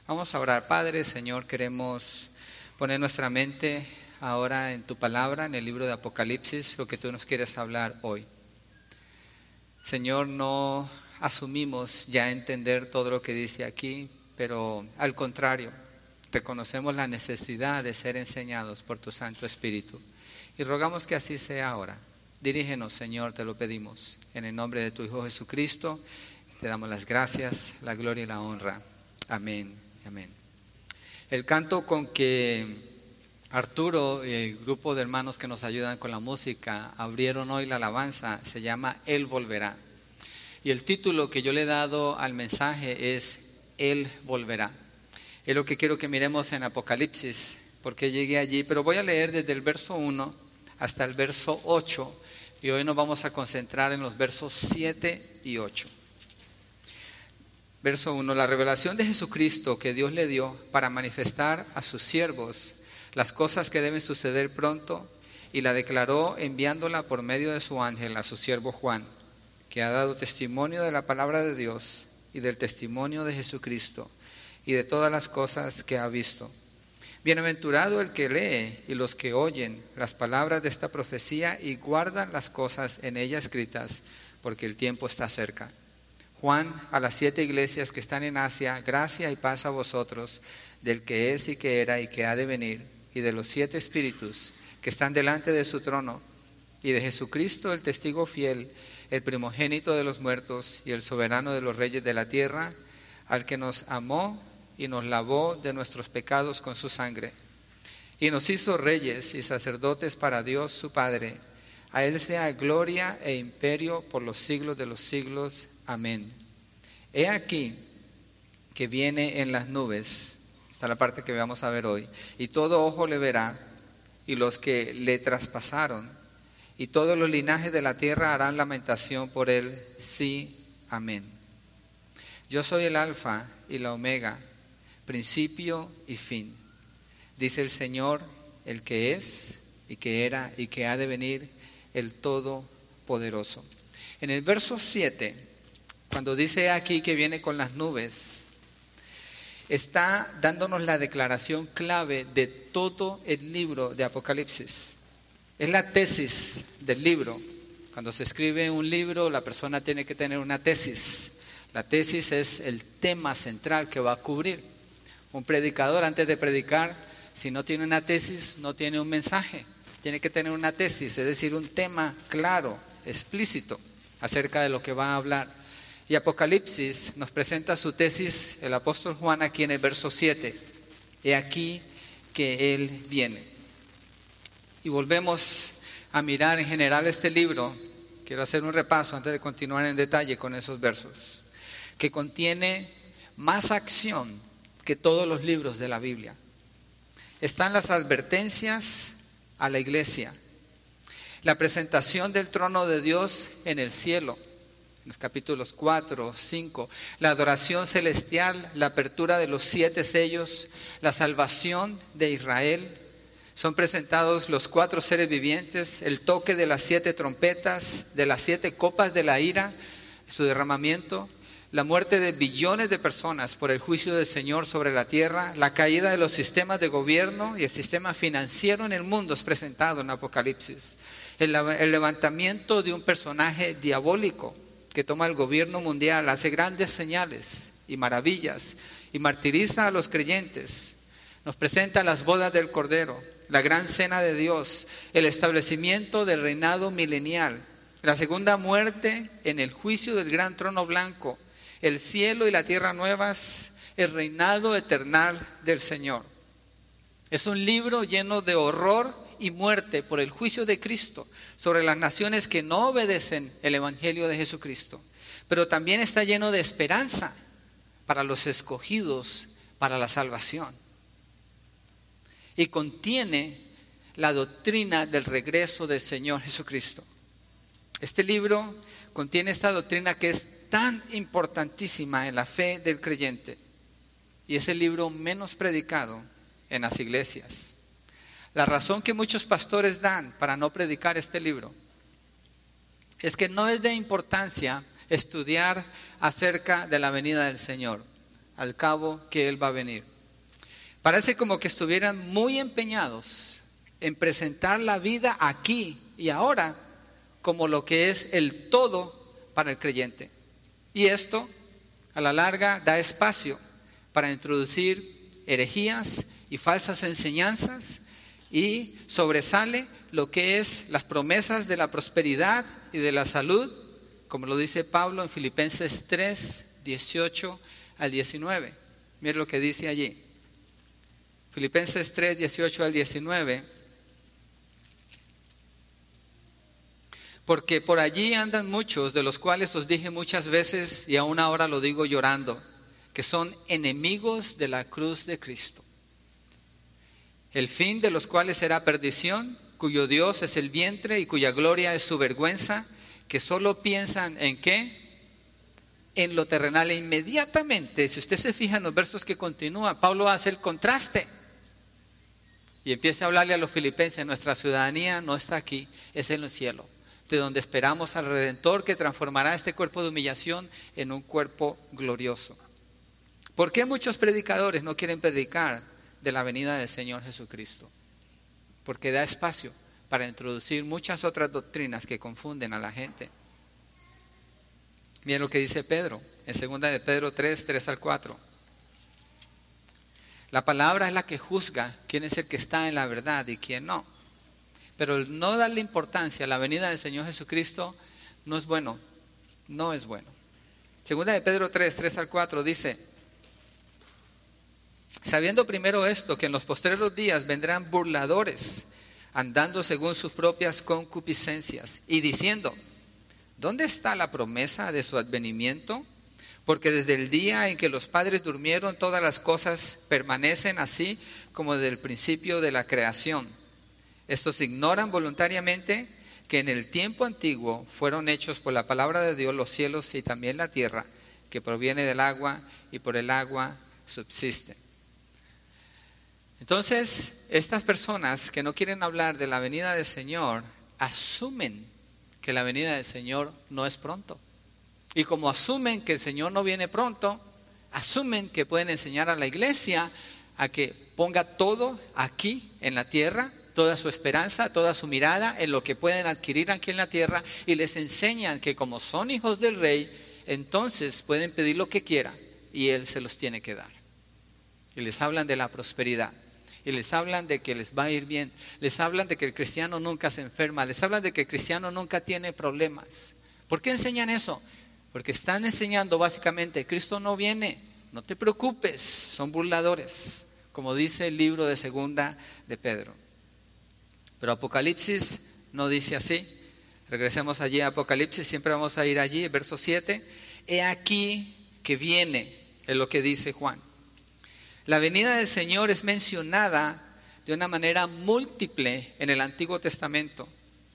Vamos a orar. Padre, Señor, queremos poner nuestra mente ahora en tu palabra, en el libro de Apocalipsis, lo que tú nos quieres hablar hoy. Señor, no asumimos ya entender todo lo que dice aquí, pero al contrario, reconocemos la necesidad de ser enseñados por tu Santo Espíritu. Y rogamos que así sea ahora. Dirígenos, Señor, te lo pedimos. En el nombre de tu Hijo Jesucristo, te damos las gracias, la gloria y la honra. Amén. Amén. El canto con que Arturo y el grupo de hermanos que nos ayudan con la música abrieron hoy la alabanza se llama Él volverá. Y el título que yo le he dado al mensaje es Él volverá. Es lo que quiero que miremos en Apocalipsis, porque llegué allí, pero voy a leer desde el verso 1 hasta el verso 8 y hoy nos vamos a concentrar en los versos 7 y 8. Verso 1, la revelación de Jesucristo que Dios le dio para manifestar a sus siervos las cosas que deben suceder pronto, y la declaró enviándola por medio de su ángel a su siervo Juan, que ha dado testimonio de la palabra de Dios y del testimonio de Jesucristo y de todas las cosas que ha visto. Bienaventurado el que lee y los que oyen las palabras de esta profecía y guardan las cosas en ella escritas, porque el tiempo está cerca. Juan, a las 7 iglesias que están en Asia, gracia y paz a vosotros, del que es y que era y que ha de venir, y de los 7 espíritus que están delante de su trono, y de Jesucristo el testigo fiel, el primogénito de los muertos y el soberano de los reyes de la tierra, al que nos amó y nos lavó de nuestros pecados con su sangre, y nos hizo reyes y sacerdotes para Dios su Padre. A Él sea gloria e imperio por los siglos de los siglos. Amén. He aquí que viene en las nubes, esta es la parte que vamos a ver hoy, y todo ojo le verá, y los que le traspasaron, y todos los linajes de la tierra harán lamentación por él. Sí, amén. Yo soy el Alfa y la Omega, principio y fin, dice el Señor, el que es, y que era, y que ha de venir, el Todopoderoso. En el verso 7, cuando dice aquí que viene con las nubes, está dándonos la declaración clave de todo el libro de Apocalipsis. Es la tesis del libro. Cuando se escribe un libro, la persona tiene que tener una tesis. La tesis es el tema central que va a cubrir. Un predicador, antes de predicar, si no tiene una tesis, no tiene un mensaje. Tiene que tener una tesis, es decir, un tema claro, explícito, acerca de lo que va a hablar. Y Apocalipsis nos presenta su tesis, el apóstol Juan, aquí en el verso 7. He aquí que Él viene. Y volvemos a mirar en general este libro. Quiero hacer un repaso antes de continuar en detalle con esos versos, que contiene más acción que todos los libros de la Biblia. Están las advertencias a la iglesia, la presentación del trono de Dios en el cielo, en los capítulos 4, 5, la adoración celestial, la apertura de los 7 sellos, la salvación de Israel. Son presentados los 4 seres vivientes, el toque de las 7 trompetas, de las 7 copas de la ira, su derramamiento, la muerte de billones de personas por el juicio del Señor sobre la tierra, la caída de los sistemas de gobierno y el sistema financiero en el mundo es presentado en Apocalipsis. El levantamiento de un personaje diabólico que toma el gobierno mundial, hace grandes señales y maravillas y martiriza a los creyentes. Nos presenta las bodas del Cordero, la gran cena de Dios, el establecimiento del reinado milenial, la segunda muerte en el juicio del gran trono blanco, el cielo y la tierra nuevas, el reinado eternal del Señor. Es un libro lleno de horror y muerte por el juicio de Cristo sobre las naciones que no obedecen el evangelio de Jesucristo, pero también está lleno de esperanza para los escogidos, para la salvación, y contiene la doctrina del regreso del Señor Jesucristo. Este libro contiene esta doctrina que es tan importantísima en la fe del creyente, y es el libro menos predicado en las iglesias. La razón que muchos pastores dan para no predicar este libro es que no es de importancia estudiar acerca de la venida del Señor. al cabo que Él va a venir. Parece como que estuvieran muy empeñados en presentar la vida aquí y ahora como lo que es el todo para el creyente. Y esto, a la larga, da espacio para introducir herejías y falsas enseñanzas, y sobresale lo que es las promesas de la prosperidad y de la salud, como lo dice Pablo en Filipenses 3, 18 al 19. Miren lo que dice allí. Filipenses 3, 18 al 19. Porque por allí andan muchos, de los cuales os dije muchas veces, y aún ahora lo digo llorando, que son enemigos de la cruz de Cristo, el fin de los cuales será perdición, cuyo Dios es el vientre y cuya gloria es su vergüenza, que solo piensan ¿en qué? En lo terrenal. E inmediatamente, si usted se fija en los versos que continúan, Pablo hace el contraste y empieza a hablarle a los filipenses: nuestra ciudadanía no está aquí, es en el cielo, de donde esperamos al Redentor que transformará este cuerpo de humillación en un cuerpo glorioso. ¿Por qué muchos predicadores no quieren predicar de la venida del Señor Jesucristo? Porque da espacio para introducir muchas otras doctrinas que confunden a la gente. Miren lo que dice Pedro en 2 de Pedro 3, 3 al 4. La palabra es la que juzga quién es el que está en la verdad y quién no. Pero el no darle importancia a la venida del Señor Jesucristo no es bueno, no es bueno. 2 de Pedro 3, 3 al 4 dice: sabiendo primero esto, que en los postreros días vendrán burladores, andando según sus propias concupiscencias, y diciendo: ¿dónde está la promesa de su advenimiento? Porque desde el día en que los padres durmieron, todas las cosas permanecen así como desde el principio de la creación. Estos ignoran voluntariamente que en el tiempo antiguo fueron hechos por la palabra de Dios los cielos y también la tierra, que proviene del agua y por el agua subsisten. Entonces, estas personas que no quieren hablar de la venida del Señor asumen que la venida del Señor no es pronto. Y como asumen que el Señor no viene pronto, asumen que pueden enseñar a la iglesia a que ponga todo aquí en la tierra, toda su esperanza, toda su mirada en lo que pueden adquirir aquí en la tierra, y les enseñan que como son hijos del Rey, entonces pueden pedir lo que quieran y Él se los tiene que dar. Y les hablan de la prosperidad. Y les hablan de que les va a ir bien. Les hablan de que el cristiano nunca se enferma. Les hablan de que el cristiano nunca tiene problemas. ¿Por qué enseñan eso? Porque están enseñando básicamente: Cristo no viene, no te preocupes, son burladores, como dice el libro de 2 de Pedro. Pero Apocalipsis no dice así. Regresemos allí a Apocalipsis, siempre vamos a ir allí, verso 7. He aquí que viene, es lo que dice Juan. La venida del Señor es mencionada de una manera múltiple en el Antiguo Testamento.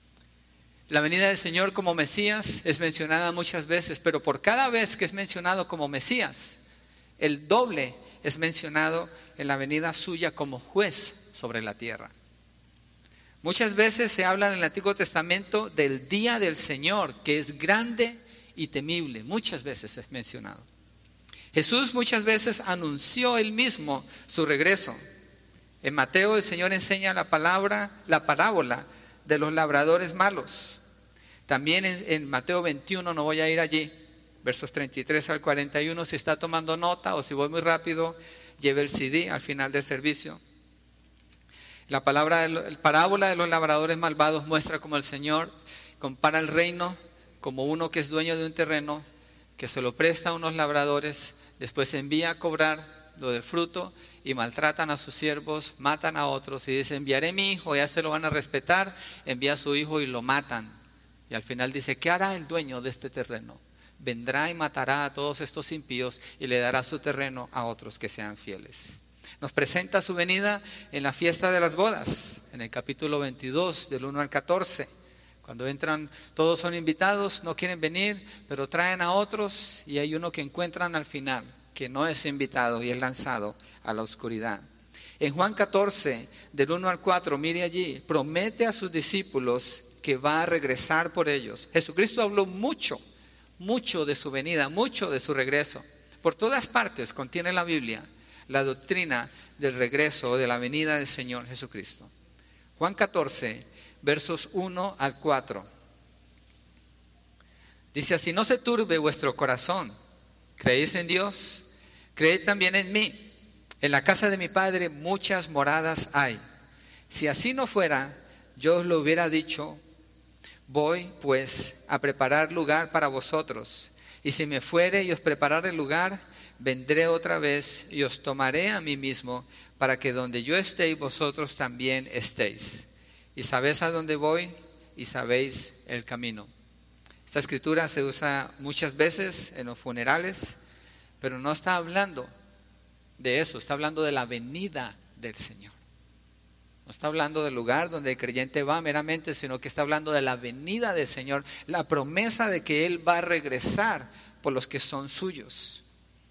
La venida del Señor como Mesías es mencionada muchas veces, pero por cada vez que es mencionado como Mesías, el doble es mencionado en la venida suya como juez sobre la tierra. Muchas veces se habla en el Antiguo Testamento del día del Señor, que es grande y temible. Muchas veces es mencionado. Jesús muchas veces anunció él mismo su regreso. En Mateo el Señor enseña la parábola de los labradores malos. También en Mateo 21, no voy a ir allí, versos 33 al 41, si está tomando nota o si voy muy rápido, lleve el CD al final del servicio. La parábola de los labradores malvados muestra cómo el Señor compara el reino como uno que es dueño de un terreno, que se lo presta a unos labradores, después envía a cobrar lo del fruto y maltratan a sus siervos, matan a otros y dice: enviaré mi hijo, ya se lo van a respetar, envía a su hijo y lo matan. Y al final dice: ¿qué hará el dueño de este terreno? Vendrá y matará a todos estos impíos y le dará su terreno a otros que sean fieles. Nos presenta su venida en la fiesta de las bodas, en el capítulo 22, del 1 al 14. Cuando entran, todos son invitados, no quieren venir, pero traen a otros y hay uno que encuentran al final, que no es invitado y es lanzado a la oscuridad. En Juan 14, del 1 al 4, mire allí, promete a sus discípulos que va a regresar por ellos. Jesucristo habló mucho de su venida, mucho de su regreso. Por todas partes contiene la Biblia la doctrina del regreso o de la venida del Señor Jesucristo. Juan 14, versos 1 al 4. Dice así: no se turbe vuestro corazón. ¿Creéis en Dios? Creed también en mí. En la casa de mi Padre muchas moradas hay. Si así no fuera, yo os lo hubiera dicho. Voy, pues, a preparar lugar para vosotros. Y si me fuere y os preparare lugar, vendré otra vez y os tomaré a mí mismo, para que donde yo esté, vosotros también estéis. Y sabéis a dónde voy y sabéis el camino. Esta escritura se usa muchas veces en los funerales, pero no está hablando de eso, está hablando de la venida del Señor. No está hablando del lugar donde el creyente va meramente, sino que está hablando de la venida del Señor, la promesa de que Él va a regresar por los que son suyos.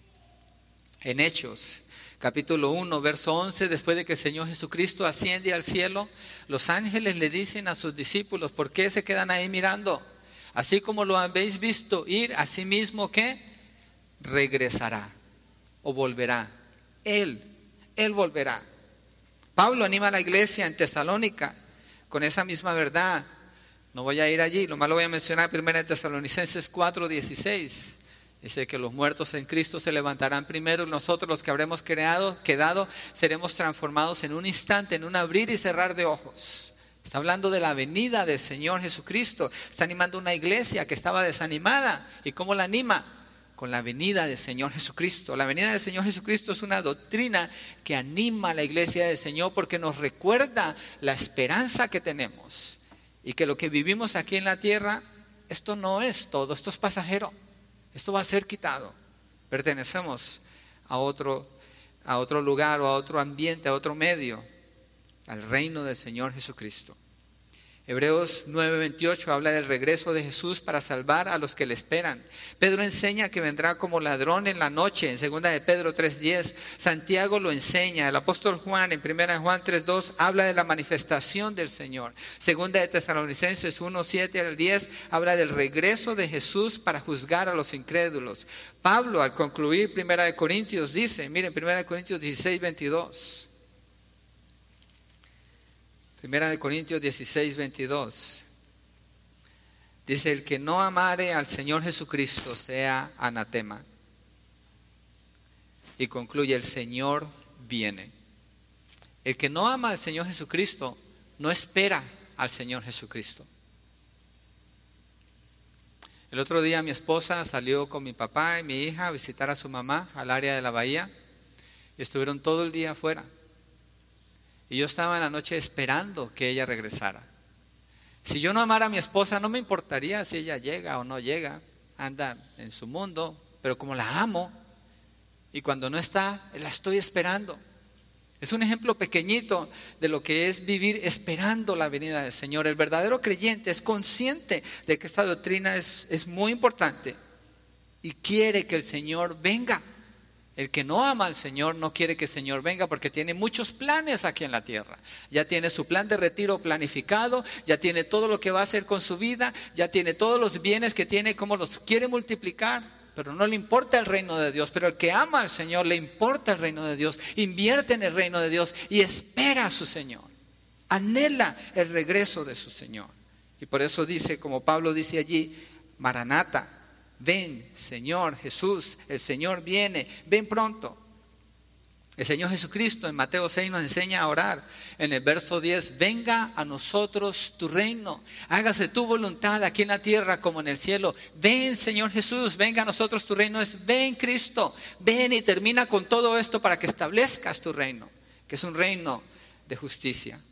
En Hechos, capítulo 1, verso 11, después de que el Señor Jesucristo asciende al cielo, los ángeles le dicen a sus discípulos: ¿por qué se quedan ahí mirando? Así como lo habéis visto ir, así mismo que regresará o volverá. Él volverá. Pablo anima a la iglesia en Tesalónica con esa misma verdad. No voy a ir allí, nomás lo voy a mencionar. 1 Tesalonicenses 4:16. Dice que los muertos en Cristo se levantarán primero y nosotros, los que habremos quedado, seremos transformados en un instante, en un abrir y cerrar de ojos. Está hablando de la venida del Señor Jesucristo. Está animando una iglesia que estaba desanimada. ¿Y cómo la anima? Con la venida del Señor Jesucristo. La venida del Señor Jesucristo es una doctrina que anima a la iglesia del Señor, porque nos recuerda la esperanza que tenemos. Y que lo que vivimos aquí en la tierra, esto no es todo, esto es pasajero. Esto va a ser quitado. Pertenecemos a otro lugar o a otro ambiente, a otro medio, al reino del Señor Jesucristo. Hebreos 9:28 habla del regreso de Jesús para salvar a los que le esperan. Pedro enseña que vendrá como ladrón en la noche, en 2 de Pedro 3:10. Santiago lo enseña. El apóstol Juan en 1 Juan 3:2 habla de la manifestación del Señor. 2 de Tesalonicenses 1:7 al 10 habla del regreso de Jesús para juzgar a los incrédulos. Pablo, al concluir 1 de Corintios, dice, miren, 1 de Corintios 16:22. 1 de Corintios 16:22. Dice: el que no amare al Señor Jesucristo sea anatema. Y concluye: el Señor viene. El que no ama al Señor Jesucristo no espera al Señor Jesucristo. El otro día mi esposa salió con mi papá y mi hija a visitar a su mamá al área de la bahía. Y estuvieron todo el día afuera. Y yo estaba en la noche esperando que ella regresara. Si yo no amara a mi esposa, no me importaría si ella llega o no llega. Anda en su mundo, pero como la amo, y cuando no está, la estoy esperando. Es un ejemplo pequeñito de lo que es vivir esperando la venida del Señor. El verdadero creyente es consciente de que esta doctrina es muy importante y quiere que el Señor venga. El que no ama al Señor no quiere que el Señor venga, porque tiene muchos planes aquí en la tierra. Ya tiene su plan de retiro planificado, ya tiene todo lo que va a hacer con su vida, ya tiene todos los bienes que tiene, cómo los quiere multiplicar, pero no le importa el reino de Dios. Pero el que ama al Señor le importa el reino de Dios, invierte en el reino de Dios y espera a su Señor. Anhela el regreso de su Señor. Y por eso dice, como Pablo dice allí, Maranata. Ven, Señor Jesús, el Señor viene, ven pronto. El Señor Jesucristo en Mateo 6 nos enseña a orar. En el verso 10, venga a nosotros tu reino, hágase tu voluntad aquí en la tierra como en el cielo. Ven, Señor Jesús, venga a nosotros tu reino. Es ven, Cristo, ven, y termina con todo esto para que establezcas tu reino, que es un reino de justicia.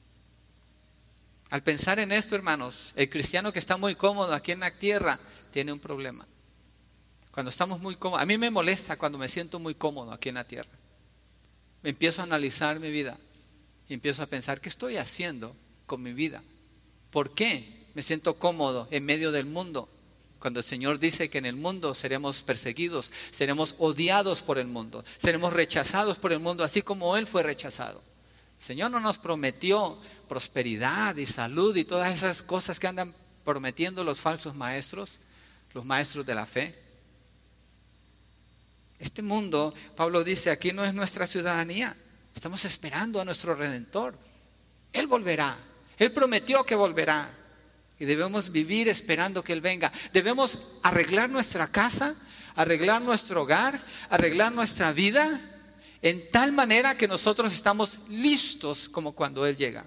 Al pensar en esto, hermanos, el cristiano que está muy cómodo aquí en la tierra tiene un problema. Cuando estamos muy cómodos, a mí me molesta cuando me siento muy cómodo aquí en la tierra. Me empiezo a analizar mi vida y empiezo a pensar, ¿qué estoy haciendo con mi vida? ¿Por qué me siento cómodo en medio del mundo? Cuando el Señor dice que en el mundo seremos perseguidos, seremos odiados por el mundo, seremos rechazados por el mundo, así como Él fue rechazado. El Señor no nos prometió prosperidad y salud y todas esas cosas que andan prometiendo los falsos maestros, los maestros de la fe. Este mundo, Pablo dice, aquí no es nuestra ciudadanía. Estamos esperando a nuestro Redentor. Él volverá. Él prometió que volverá. Y debemos vivir esperando que Él venga. Debemos arreglar nuestra casa, arreglar nuestro hogar, arreglar nuestra vida, en tal manera que nosotros estamos listos como cuando Él llega.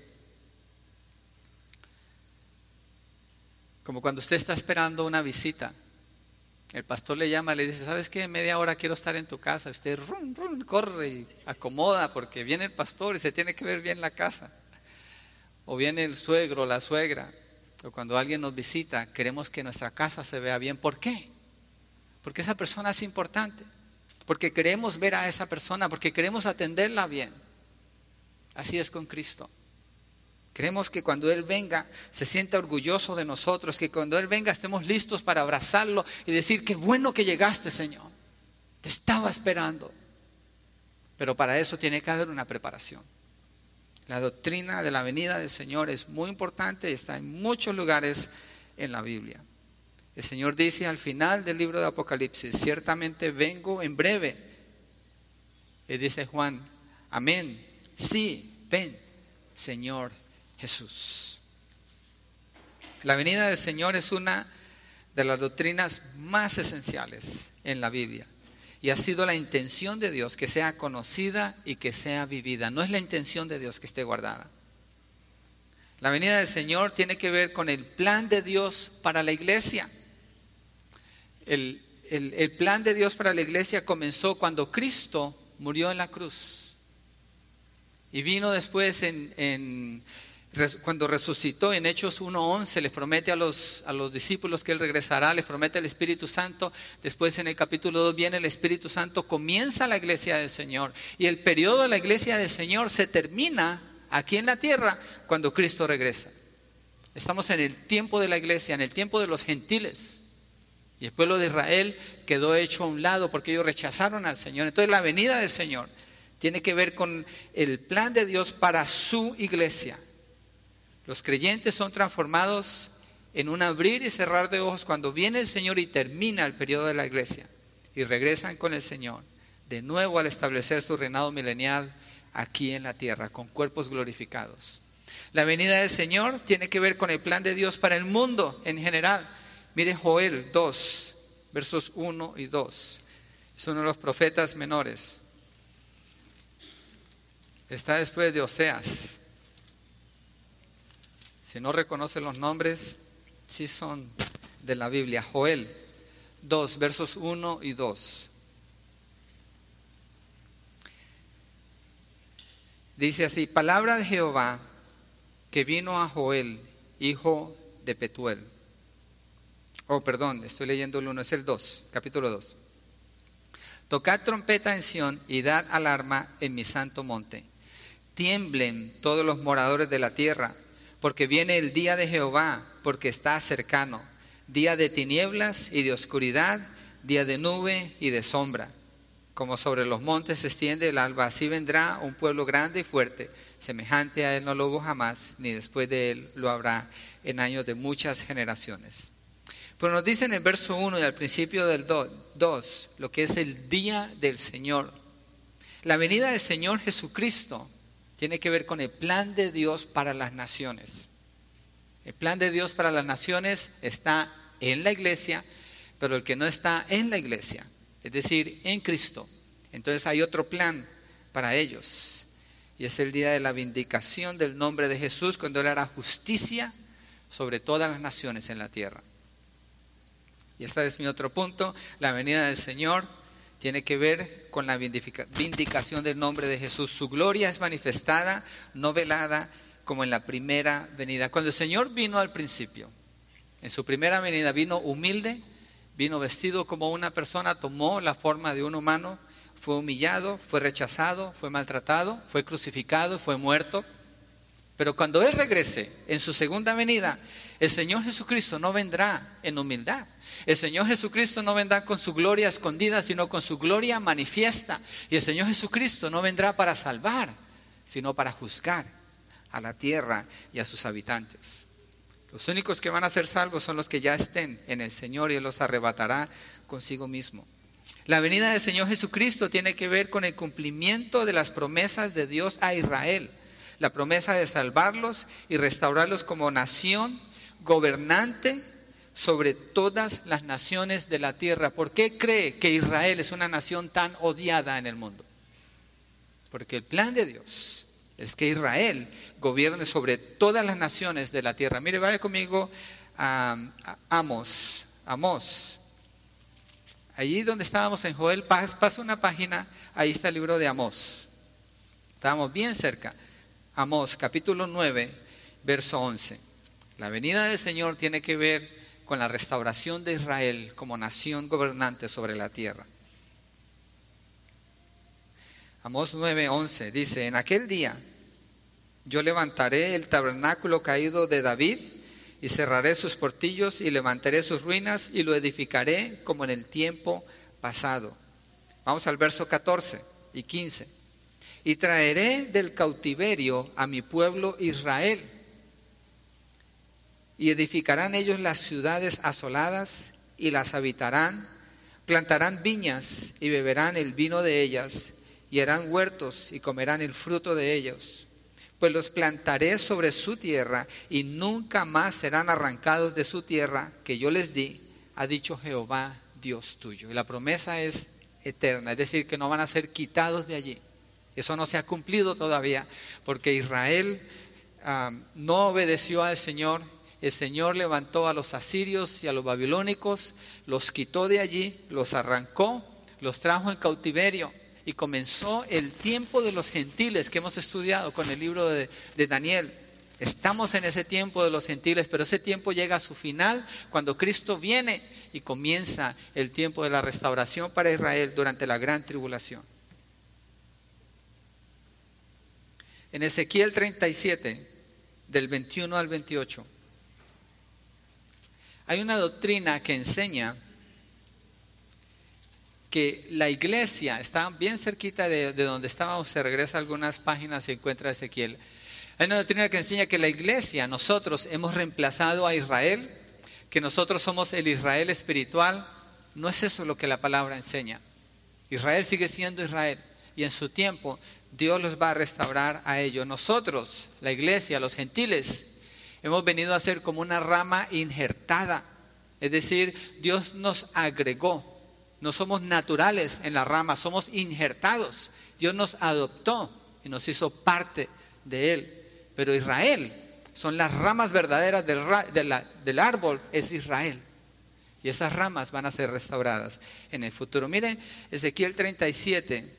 Como cuando usted está esperando una visita. El pastor le llama, le dice, ¿sabes qué? Media hora quiero estar en tu casa. Usted corre y acomoda porque viene el pastor y se tiene que ver bien la casa. O viene el suegro, la suegra. O cuando alguien nos visita, queremos que nuestra casa se vea bien. ¿Por qué? Porque esa persona es importante. Porque queremos ver a esa persona, porque queremos atenderla bien. Así es con Cristo. Queremos que cuando Él venga se sienta orgulloso de nosotros, que cuando Él venga estemos listos para abrazarlo y decir, qué bueno que llegaste, Señor. Te estaba esperando. Pero para eso tiene que haber una preparación. La doctrina de la venida del Señor es muy importante y está en muchos lugares en la Biblia. El Señor dice al final del libro de Apocalipsis, ciertamente vengo en breve. Y dice Juan, amén, sí, ven, Señor Jesús. La venida del Señor es una de las doctrinas más esenciales en la Biblia. Y ha sido la intención de Dios que sea conocida y que sea vivida. No es la intención de Dios que esté guardada. La venida del Señor tiene que ver con el plan de Dios para la iglesia. El plan de Dios para la iglesia comenzó cuando Cristo murió en la cruz. Y vino después cuando resucitó en Hechos 1:11, les promete a los discípulos que Él regresará, les promete el Espíritu Santo. Después en el capítulo 2 viene el Espíritu Santo, comienza la iglesia del Señor. Y el periodo de la iglesia del Señor se termina aquí en la tierra cuando Cristo regresa. Estamos en el tiempo de la iglesia, en el tiempo de los gentiles. Y el pueblo de Israel quedó hecho a un lado porque ellos rechazaron al Señor. Entonces la venida del Señor tiene que ver con el plan de Dios para su iglesia. Los creyentes son transformados en un abrir y cerrar de ojos cuando viene el Señor y termina el periodo de la iglesia. Y regresan con el Señor de nuevo al establecer su reinado milenial aquí en la tierra con cuerpos glorificados. La venida del Señor tiene que ver con el plan de Dios para el mundo en general. Mire Joel 2, versos 1 y 2. Es uno de los profetas menores. Está después de Oseas. Si no reconoce los nombres, sí son de la Biblia. Joel 2, versos 1 y 2. Dice así, palabra de Jehová que vino a Joel, hijo de Petuel. Estoy leyendo el 1, es el 2, capítulo 2. Tocad trompeta en Sión y dad alarma en mi santo monte. Tiemblen todos los moradores de la tierra, porque viene el día de Jehová, porque está cercano. Día de tinieblas y de oscuridad, día de nube y de sombra. Como sobre los montes se extiende el alba, así vendrá un pueblo grande y fuerte. Semejante a él no lo hubo jamás, ni después de él lo habrá en años de muchas generaciones. Pero nos dice en el verso 1 y al principio del 2, lo que es el día del Señor. La venida del Señor Jesucristo tiene que ver con el plan de Dios para las naciones. El plan de Dios para las naciones está en la iglesia, pero el que no está en la iglesia, es decir, en Cristo, entonces hay otro plan para ellos. Y es el día de la vindicación del nombre de Jesús, cuando Él hará justicia sobre todas las naciones en la tierra. Y este es mi otro punto. La venida del Señor tiene que ver con la vindicación del nombre de Jesús. Su gloria es manifestada, no velada, como en la primera venida. Cuando el Señor vino al principio, en su primera venida vino humilde, vino vestido como una persona, tomó la forma de un humano, fue humillado, fue rechazado, fue maltratado, fue crucificado, fue muerto. Pero cuando Él regrese en su segunda venida, el Señor Jesucristo no vendrá en humildad. El Señor Jesucristo no vendrá con su gloria escondida, sino con su gloria manifiesta. Y el Señor Jesucristo no vendrá para salvar, sino para juzgar a la tierra y a sus habitantes. Los únicos que van a ser salvos son los que ya estén en el Señor, y Él los arrebatará consigo mismo. La venida del Señor Jesucristo tiene que ver con el cumplimiento de las promesas de Dios a Israel. La promesa de salvarlos y restaurarlos como nación gobernante sobre todas las naciones de la tierra. ¿Por qué cree que Israel es una nación tan odiada en el mundo? Porque el plan de Dios es que Israel gobierne sobre todas las naciones de la tierra. Mire, vaya conmigo a Amós. Allí donde estábamos en Joel, pasa una página, ahí está el libro de Amós. Estábamos bien cerca. Amós, capítulo 9, verso 11. La venida del Señor tiene que ver con la restauración de Israel como nación gobernante sobre la tierra. Amós 9, 11 dice: en aquel día yo levantaré el tabernáculo caído de David y cerraré sus portillos y levantaré sus ruinas y lo edificaré como en el tiempo pasado. Vamos al verso 14 y 15. Y traeré del cautiverio a mi pueblo Israel, y edificarán ellos las ciudades asoladas y las habitarán, plantarán viñas y beberán el vino de ellas, y harán huertos y comerán el fruto de ellos. Pues los plantaré sobre su tierra y nunca más serán arrancados de su tierra que yo les di, ha dicho Jehová Dios tuyo. Y la promesa es eterna, es decir, que no van a ser quitados de allí. Eso no se ha cumplido todavía, porque Israel no obedeció al Señor. El Señor levantó a los asirios y a los babilónicos, los quitó de allí, los arrancó, los trajo en cautiverio. Y comenzó el tiempo de los gentiles que hemos estudiado con el libro de Daniel. Estamos en ese tiempo de los gentiles, pero ese tiempo llega a su final cuando Cristo viene y comienza el tiempo de la restauración para Israel durante la gran tribulación. En Ezequiel 37, del 21 al 28, hay una doctrina que enseña que la iglesia, está bien cerquita de donde estábamos, se regresa algunas páginas y encuentra Ezequiel. Hay una doctrina que enseña que la iglesia, nosotros hemos reemplazado a Israel, que nosotros somos el Israel espiritual. No es eso lo que la palabra enseña. Israel sigue siendo Israel y en su tiempo Dios los va a restaurar a ellos. Nosotros, la iglesia, los gentiles, hemos venido a ser como una rama injertada. Es decir, Dios nos agregó. No somos naturales en la rama, somos injertados. Dios nos adoptó y nos hizo parte de Él. Pero Israel, son las ramas verdaderas del árbol, es Israel. Y esas ramas van a ser restauradas en el futuro. Miren, Ezequiel 37,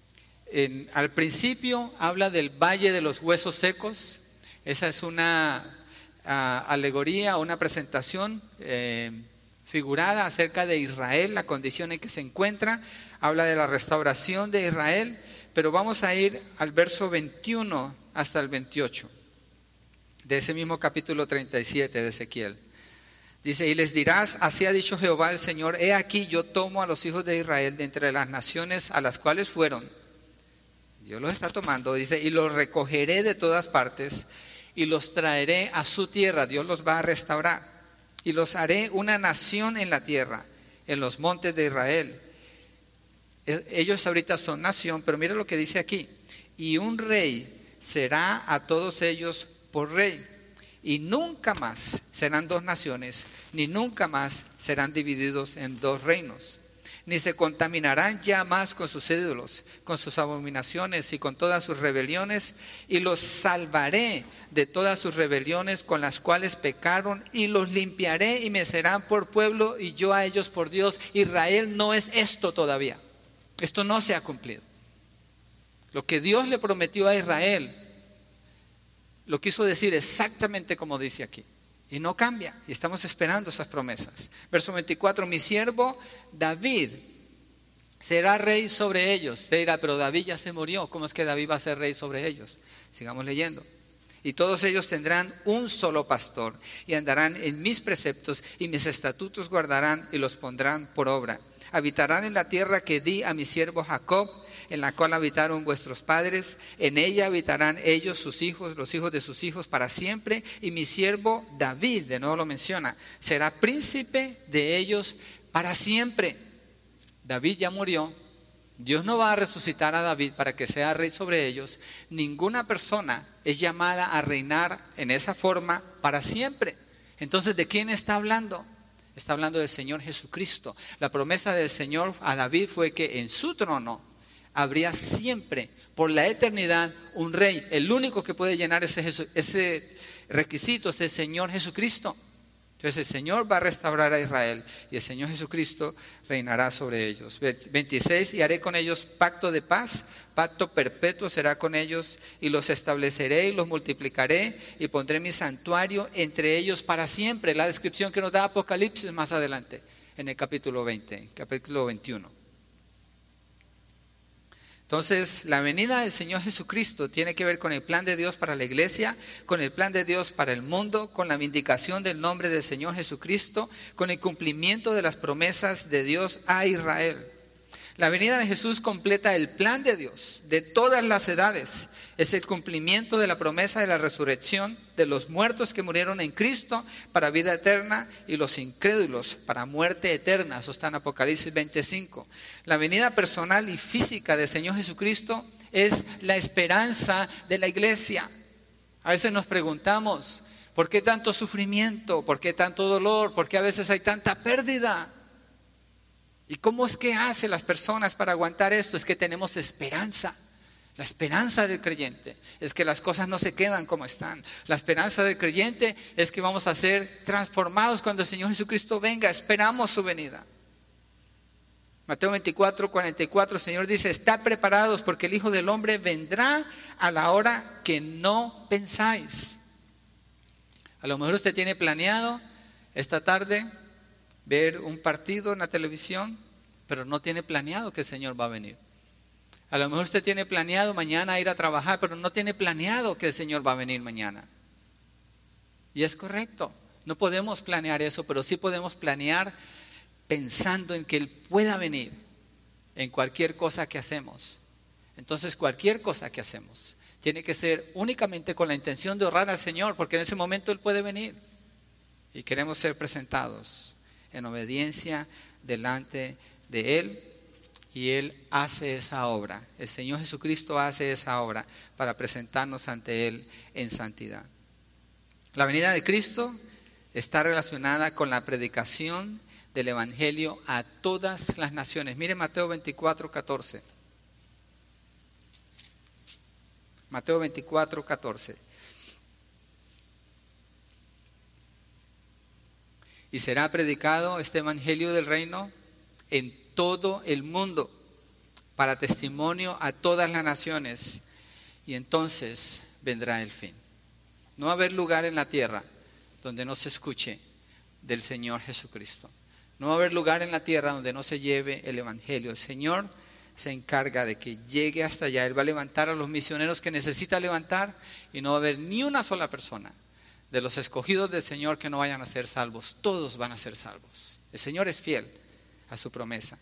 al principio habla del valle de los huesos secos. Esa es una alegoría, una presentación figurada acerca de Israel, la condición en que se encuentra. Habla de la restauración de Israel, pero vamos a ir al verso 21 hasta el 28 de ese mismo capítulo 37 de Ezequiel. Dice: y les dirás, así ha dicho Jehová el Señor, he aquí yo tomo a los hijos de Israel de entre las naciones a las cuales fueron. Dios los está tomando, dice, y los recogeré de todas partes y los traeré a su tierra. Dios los va a restaurar. Y los haré una nación en la tierra, en los montes de Israel. Ellos ahorita son nación, pero mira lo que dice aquí. Y un rey será a todos ellos por rey. Y nunca más serán dos naciones, ni nunca más serán divididos en dos reinos. Ni se contaminarán ya más con sus ídolos, con sus abominaciones y con todas sus rebeliones, y los salvaré de todas sus rebeliones con las cuales pecaron, y los limpiaré y me serán por pueblo y yo a ellos por Dios. Israel no es esto todavía. Esto no se ha cumplido. Lo que Dios le prometió a Israel, lo quiso decir exactamente como dice aquí. Y no cambia, y estamos esperando esas promesas. Verso 24, mi siervo David será rey sobre ellos. Se dirá, pero David ya se murió, ¿cómo es que David va a ser rey sobre ellos? Sigamos leyendo. Y todos ellos tendrán un solo pastor, y andarán en mis preceptos, y mis estatutos guardarán, y los pondrán por obra. Habitarán en la tierra que di a mi siervo Jacob, en la cual habitaron vuestros padres. En ella habitarán ellos, sus hijos, los hijos de sus hijos para siempre. Y mi siervo David, de nuevo lo menciona, será príncipe de ellos para siempre. David ya murió. Dios no va a resucitar a David para que sea rey sobre ellos. Ninguna persona es llamada a reinar en esa forma para siempre. Entonces, ¿de quién está hablando? Está hablando del Señor Jesucristo. La promesa del Señor a David fue que en su trono habría siempre, por la eternidad, un rey. El único que puede llenar ese requisito es el Señor Jesucristo. Entonces el Señor va a restaurar a Israel y el Señor Jesucristo reinará sobre ellos. 26, y haré con ellos pacto de paz, pacto perpetuo será con ellos, y los estableceré y los multiplicaré y pondré mi santuario entre ellos para siempre. La descripción que nos da Apocalipsis más adelante, en el capítulo 21. Entonces, la venida del Señor Jesucristo tiene que ver con el plan de Dios para la iglesia, con el plan de Dios para el mundo, con la vindicación del nombre del Señor Jesucristo, con el cumplimiento de las promesas de Dios a Israel. La venida de Jesús completa el plan de Dios de todas las edades. Es el cumplimiento de la promesa de la resurrección de los muertos que murieron en Cristo para vida eterna y los incrédulos para muerte eterna. Eso está en Apocalipsis 25. La venida personal y física del Señor Jesucristo es la esperanza de la iglesia. A veces nos preguntamos, ¿por qué tanto sufrimiento? ¿Por qué tanto dolor? ¿Por qué a veces hay tanta pérdida? ¿Y cómo es que hacen las personas para aguantar esto? Es que tenemos esperanza. La esperanza del creyente es que las cosas no se quedan como están. La esperanza del creyente es que vamos a ser transformados cuando el Señor Jesucristo venga. Esperamos su venida. Mateo 24, 44, el Señor dice, estad preparados porque el Hijo del Hombre vendrá a la hora que no pensáis. A lo mejor usted tiene planeado esta tarde ver un partido en la televisión, pero no tiene planeado que el Señor va a venir. A lo mejor usted tiene planeado mañana ir a trabajar, pero no tiene planeado que el Señor va a venir mañana. Y es correcto, no podemos planear eso, pero sí podemos planear pensando en que Él pueda venir en cualquier cosa que hacemos. Entonces, cualquier cosa que hacemos tiene que ser únicamente con la intención de honrar al Señor, porque en ese momento Él puede venir. Y queremos ser presentados en obediencia delante de Él, y Él hace esa obra. El Señor Jesucristo hace esa obra para presentarnos ante Él en santidad. La venida de Cristo está relacionada con la predicación del Evangelio a todas las naciones. Mire Mateo 24, 14. Mateo 24, 14. Y será predicado este evangelio del reino en todo el mundo para testimonio a todas las naciones, y entonces vendrá el fin. No va a haber lugar en la tierra donde no se escuche del Señor Jesucristo. No va a haber lugar en la tierra donde no se lleve el evangelio. El Señor se encarga de que llegue hasta allá. Él va a levantar a los misioneros que necesita levantar, y no va a haber ni una sola persona de los escogidos del Señor que no vayan a ser salvos. Todos van a ser salvos. El Señor es fiel a su promesa.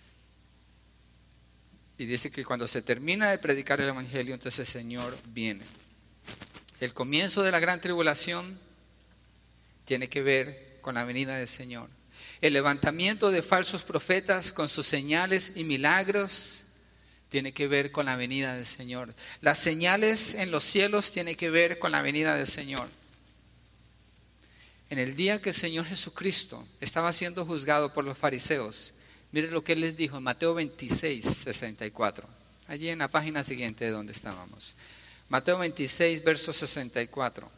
Y dice que cuando se termina de predicar el evangelio, entonces el Señor viene. El comienzo de la gran tribulación tiene que ver con la venida del Señor. El levantamiento de falsos profetas con sus señales y milagros tiene que ver con la venida del Señor. Las señales en los cielos tienen que ver con la venida del Señor. En el día que el Señor Jesucristo estaba siendo juzgado por los fariseos, mire lo que Él les dijo en Mateo 26, 64. Allí en la página siguiente de donde estábamos. Mateo 26, verso 64.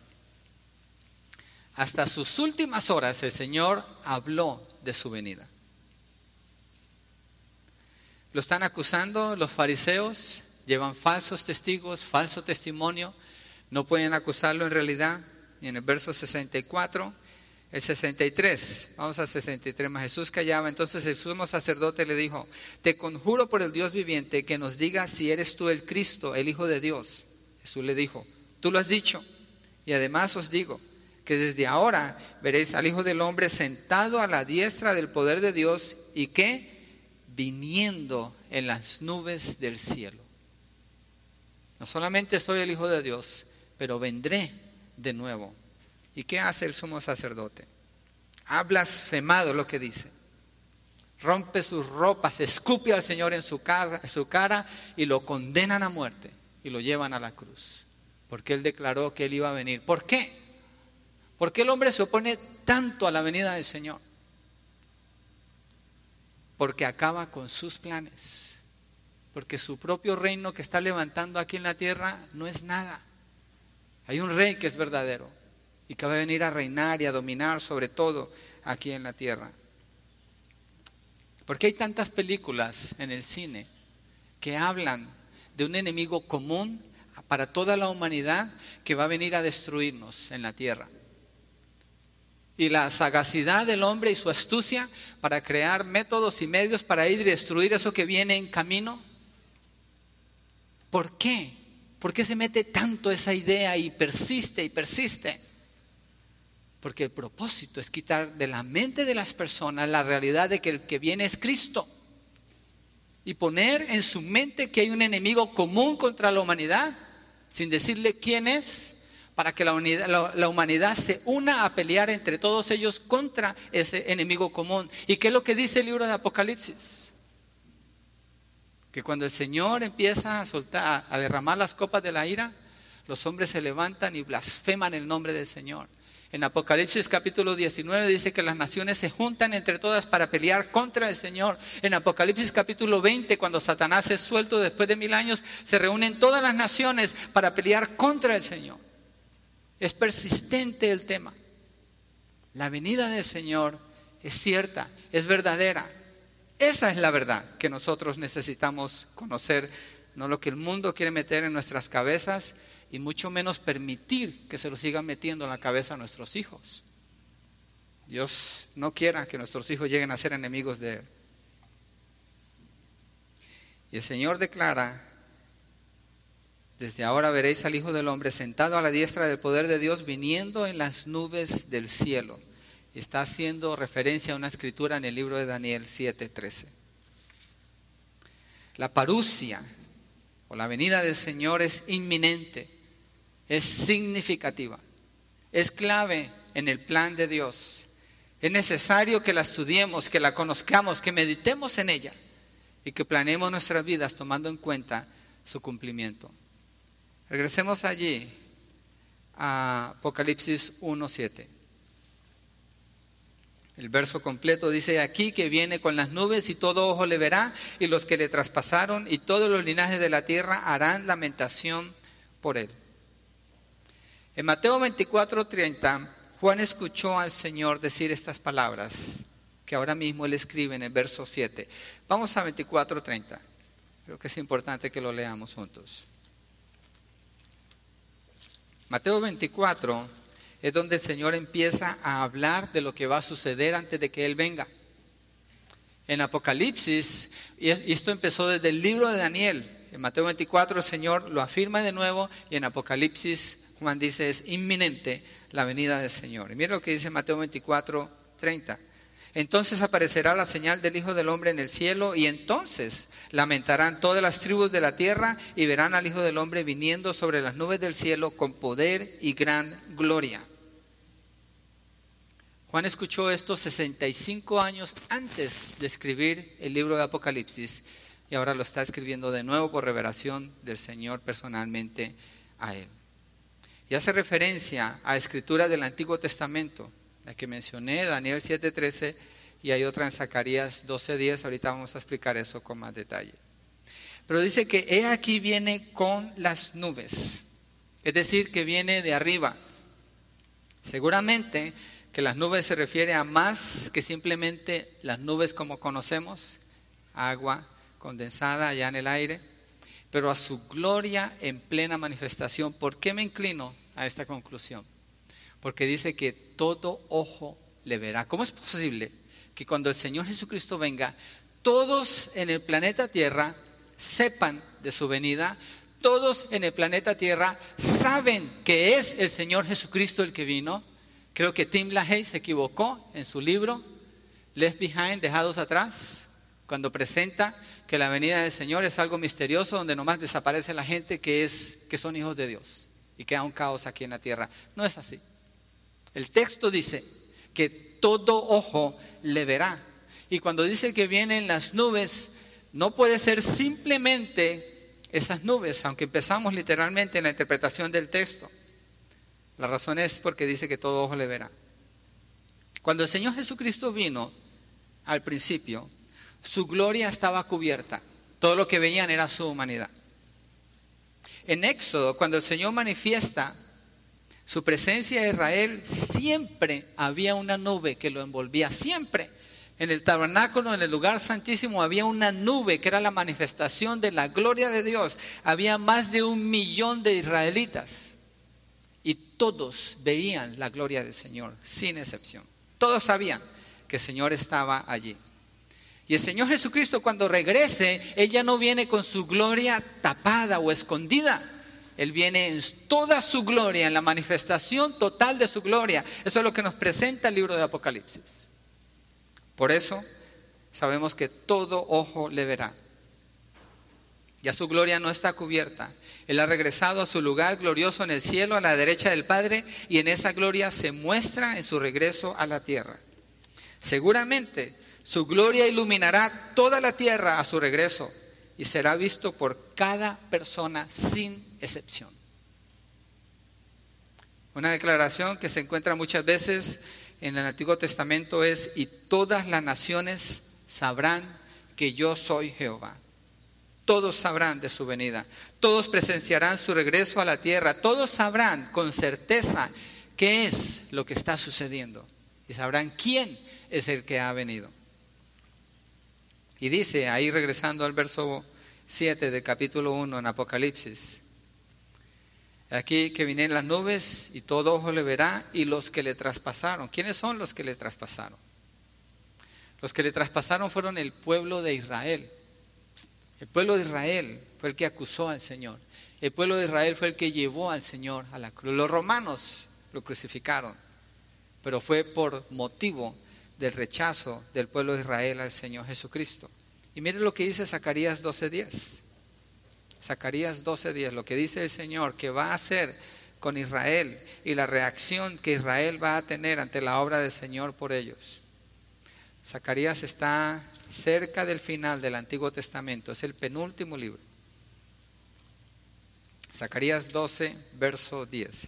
Hasta sus últimas horas el Señor habló de su venida. Lo están acusando los fariseos, llevan falsos testigos, falso testimonio, no pueden acusarlo en realidad. Y en el verso 64, el 63, vamos al 63, mas Jesús callaba. Entonces el sumo sacerdote le dijo, te conjuro por el Dios viviente que nos digas si eres tú el Cristo, el Hijo de Dios. Jesús le dijo, tú lo has dicho, y además os digo que desde ahora veréis al Hijo del Hombre sentado a la diestra del poder de Dios, y que viniendo en las nubes del cielo. No solamente soy el Hijo de Dios, pero vendré de nuevo. ¿Y qué hace el sumo sacerdote? Ha blasfemado lo que dice. rompe sus ropas, escupe al Señor en su cara y lo condenan a muerte y lo llevan a la cruz. Porque Él declaró que Él iba a venir. ¿Por qué? ¿Por qué el hombre se opone tanto a la venida del Señor? Porque acaba con sus planes. Porque su propio reino que está levantando aquí en la tierra no es nada. Hay un rey que es verdadero y que va a venir a reinar y a dominar sobre todo aquí en la tierra. Porque hay tantas películas en el cine que hablan de un enemigo común para toda la humanidad que va a venir a destruirnos en la tierra. Y la sagacidad del hombre y su astucia para crear métodos y medios para ir y destruir eso que viene en camino. ¿Por qué? ¿Por qué se mete tanto esa idea y persiste y persiste? Porque el propósito es quitar de la mente de las personas la realidad de que el que viene es Cristo. Y poner en su mente que hay un enemigo común contra la humanidad, sin decirle quién es, para que la humanidad se una a pelear entre todos ellos contra ese enemigo común. ¿Y qué es lo que dice el libro de Apocalipsis? Que cuando el Señor empieza a derramar las copas de la ira, los hombres se levantan y blasfeman el nombre del Señor. En Apocalipsis capítulo 19 dice que las naciones se juntan entre todas para pelear contra el Señor. En Apocalipsis capítulo 20, cuando Satanás es suelto después de 1000 años, se reúnen todas las naciones para pelear contra el Señor. Es persistente el tema. La venida del Señor es cierta, es verdadera. Esa es la verdad que nosotros necesitamos conocer, no lo que el mundo quiere meter en nuestras cabezas y mucho menos permitir que se lo sigan metiendo en la cabeza a nuestros hijos. Dios no quiera que nuestros hijos lleguen a ser enemigos de Él. Y el Señor declara: desde ahora veréis al Hijo del Hombre sentado a la diestra del poder de Dios, viniendo en las nubes del cielo. Está haciendo referencia a una escritura en el libro de Daniel 7:13. La parusia o la venida del Señor es inminente, es significativa, es clave en el plan de Dios. Es necesario que la estudiemos, que la conozcamos, que meditemos en ella y que planeemos nuestras vidas tomando en cuenta su cumplimiento. Regresemos allí a Apocalipsis 1:7. El verso completo dice: aquí que viene con las nubes y todo ojo le verá, y los que le traspasaron y todos los linajes de la tierra harán lamentación por él. En Mateo 24:30, Juan escuchó al Señor decir estas palabras que ahora mismo él escribe en el verso 7. Vamos a 24:30. Creo que es importante que lo leamos juntos. Mateo 24 es donde el Señor empieza a hablar de lo que va a suceder antes de que Él venga. En Apocalipsis, y esto empezó desde el libro de Daniel, en Mateo 24 el Señor lo afirma de nuevo, y en Apocalipsis Juan dice: es inminente la venida del Señor. Y mira lo que dice Mateo 24:30. Entonces aparecerá la señal del Hijo del Hombre en el cielo, y entonces lamentarán todas las tribus de la tierra y verán al Hijo del Hombre viniendo sobre las nubes del cielo con poder y gran gloria. Juan escuchó esto 65 años antes de escribir el libro de Apocalipsis, y ahora lo está escribiendo de nuevo por revelación del Señor personalmente a él. Y hace referencia a escrituras del Antiguo Testamento, la que mencioné, Daniel 7:13, y hay otra en Zacarías 12:10. Ahorita vamos a explicar eso con más detalle. Pero dice que he aquí viene con las nubes, es decir, que viene de arriba. Seguramente que las nubes se refiere a más que simplemente las nubes como conocemos, agua condensada allá en el aire, pero a su gloria en plena manifestación. ¿Por qué me inclino a esta conclusión? Porque dice que todo ojo le verá. ¿Cómo es posible que cuando el Señor Jesucristo venga, todos en el planeta Tierra sepan de su venida? Todos en el planeta Tierra saben que es el Señor Jesucristo el que vino. Creo que Tim LaHaye se equivocó en su libro Left Behind, Dejados Atrás, cuando presenta que la venida del Señor es algo misterioso donde nomás desaparece la gente que son hijos de Dios y queda un caos aquí en la tierra. No es así. El texto dice que todo ojo le verá. Y cuando dice que vienen las nubes, no puede ser simplemente esas nubes, aunque empezamos literalmente en la interpretación del texto. La razón es porque dice que todo ojo le verá. Cuando el Señor Jesucristo vino al principio, su gloria estaba cubierta. Todo lo que veían era su humanidad. En Éxodo, cuando el Señor manifiesta su presencia en Israel, siempre había una nube que lo envolvía, siempre. En el tabernáculo, en el lugar santísimo, había una nube que era la manifestación de la gloria de Dios. Había más de 1 millón de israelitas y todos veían la gloria del Señor, sin excepción. Todos sabían que el Señor estaba allí. Y el Señor Jesucristo, cuando regrese, Él ya no viene con su gloria tapada o escondida. Él viene en toda su gloria, en la manifestación total de su gloria. Eso es lo que nos presenta el libro de Apocalipsis. Por eso sabemos que todo ojo le verá. Ya su gloria no está cubierta. Él ha regresado a su lugar glorioso en el cielo, a la derecha del Padre, y en esa gloria se muestra en su regreso a la tierra. Seguramente su gloria iluminará toda la tierra a su regreso y será visto por cada persona sin excepción. Una declaración que se encuentra muchas veces en el Antiguo Testamento es: y todas las naciones sabrán que yo soy Jehová. Todos sabrán de su venida, todos presenciarán su regreso a la tierra, todos sabrán con certeza qué es lo que está sucediendo y sabrán quién es el que ha venido. Y dice, ahí regresando al verso 7 del capítulo 1 en Apocalipsis, aquí que vienen las nubes y todo ojo le verá, y los que le traspasaron. ¿Quiénes son los que le traspasaron? Los que le traspasaron fueron el pueblo de Israel. El pueblo de Israel fue el que acusó al Señor. El pueblo de Israel fue el que llevó al Señor a la cruz. Los romanos lo crucificaron, pero fue por motivo del rechazo del pueblo de Israel al Señor Jesucristo. Y miren lo que dice Zacarías 12:10. Zacarías 12:10, lo que dice el Señor que va a hacer con Israel y la reacción que Israel va a tener ante la obra del Señor por ellos. Zacarías está cerca del final del Antiguo Testamento, es el penúltimo libro. Zacarías 12, verso 10.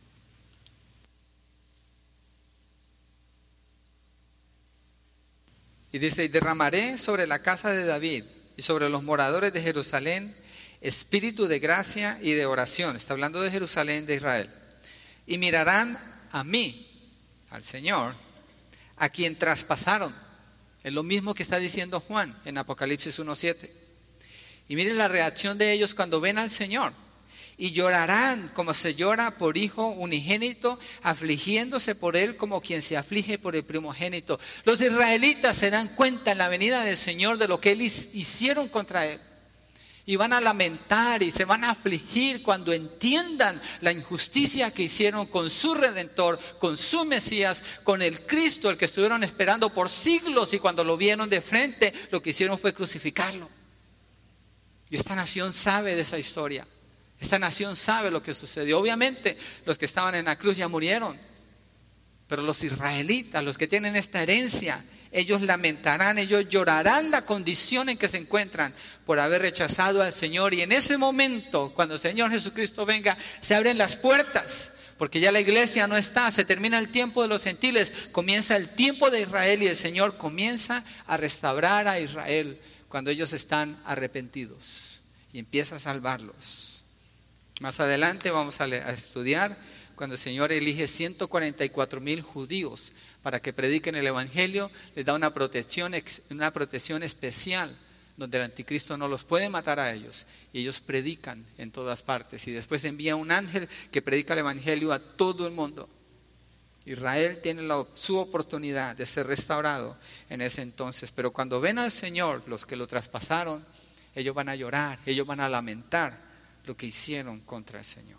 Y dice: y derramaré sobre la casa de David y sobre los moradores de Jerusalén espíritu de gracia y de oración. Está hablando de Jerusalén, de Israel. Y mirarán a mí, al Señor, a quien traspasaron. Es lo mismo que está diciendo Juan en Apocalipsis 1:7. Y miren la reacción de ellos cuando ven al Señor. Y llorarán como se llora por hijo unigénito, afligiéndose por él como quien se aflige por el primogénito. Los israelitas se dan cuenta en la venida del Señor de lo que hicieron contra él. Y van a lamentar y se van a afligir cuando entiendan la injusticia que hicieron con su Redentor, con su Mesías, con el Cristo, el que estuvieron esperando por siglos, y cuando lo vieron de frente, lo que hicieron fue crucificarlo. Y esta nación sabe de esa historia. Esta nación sabe lo que sucedió. Obviamente los que estaban en la cruz ya murieron, pero los israelitas, los que tienen esta herencia, ellos lamentarán, ellos llorarán la condición en que se encuentran por haber rechazado al Señor. Y en ese momento, cuando el Señor Jesucristo venga, se abren las puertas, porque ya la iglesia no está, se termina el tiempo de los gentiles, comienza el tiempo de Israel, y el Señor comienza a restaurar a Israel cuando ellos están arrepentidos y empieza a salvarlos. Más adelante vamos a estudiar cuando el Señor elige 144,000 judíos para que prediquen el Evangelio. Les da una protección especial, donde el anticristo no los puede matar a ellos, y ellos predican en todas partes, y después envía un ángel que predica el Evangelio a todo el mundo. Israel tiene su oportunidad de ser restaurado en ese entonces, pero cuando ven al Señor, los que lo traspasaron, ellos van a llorar, ellos van a lamentar lo que hicieron contra el Señor.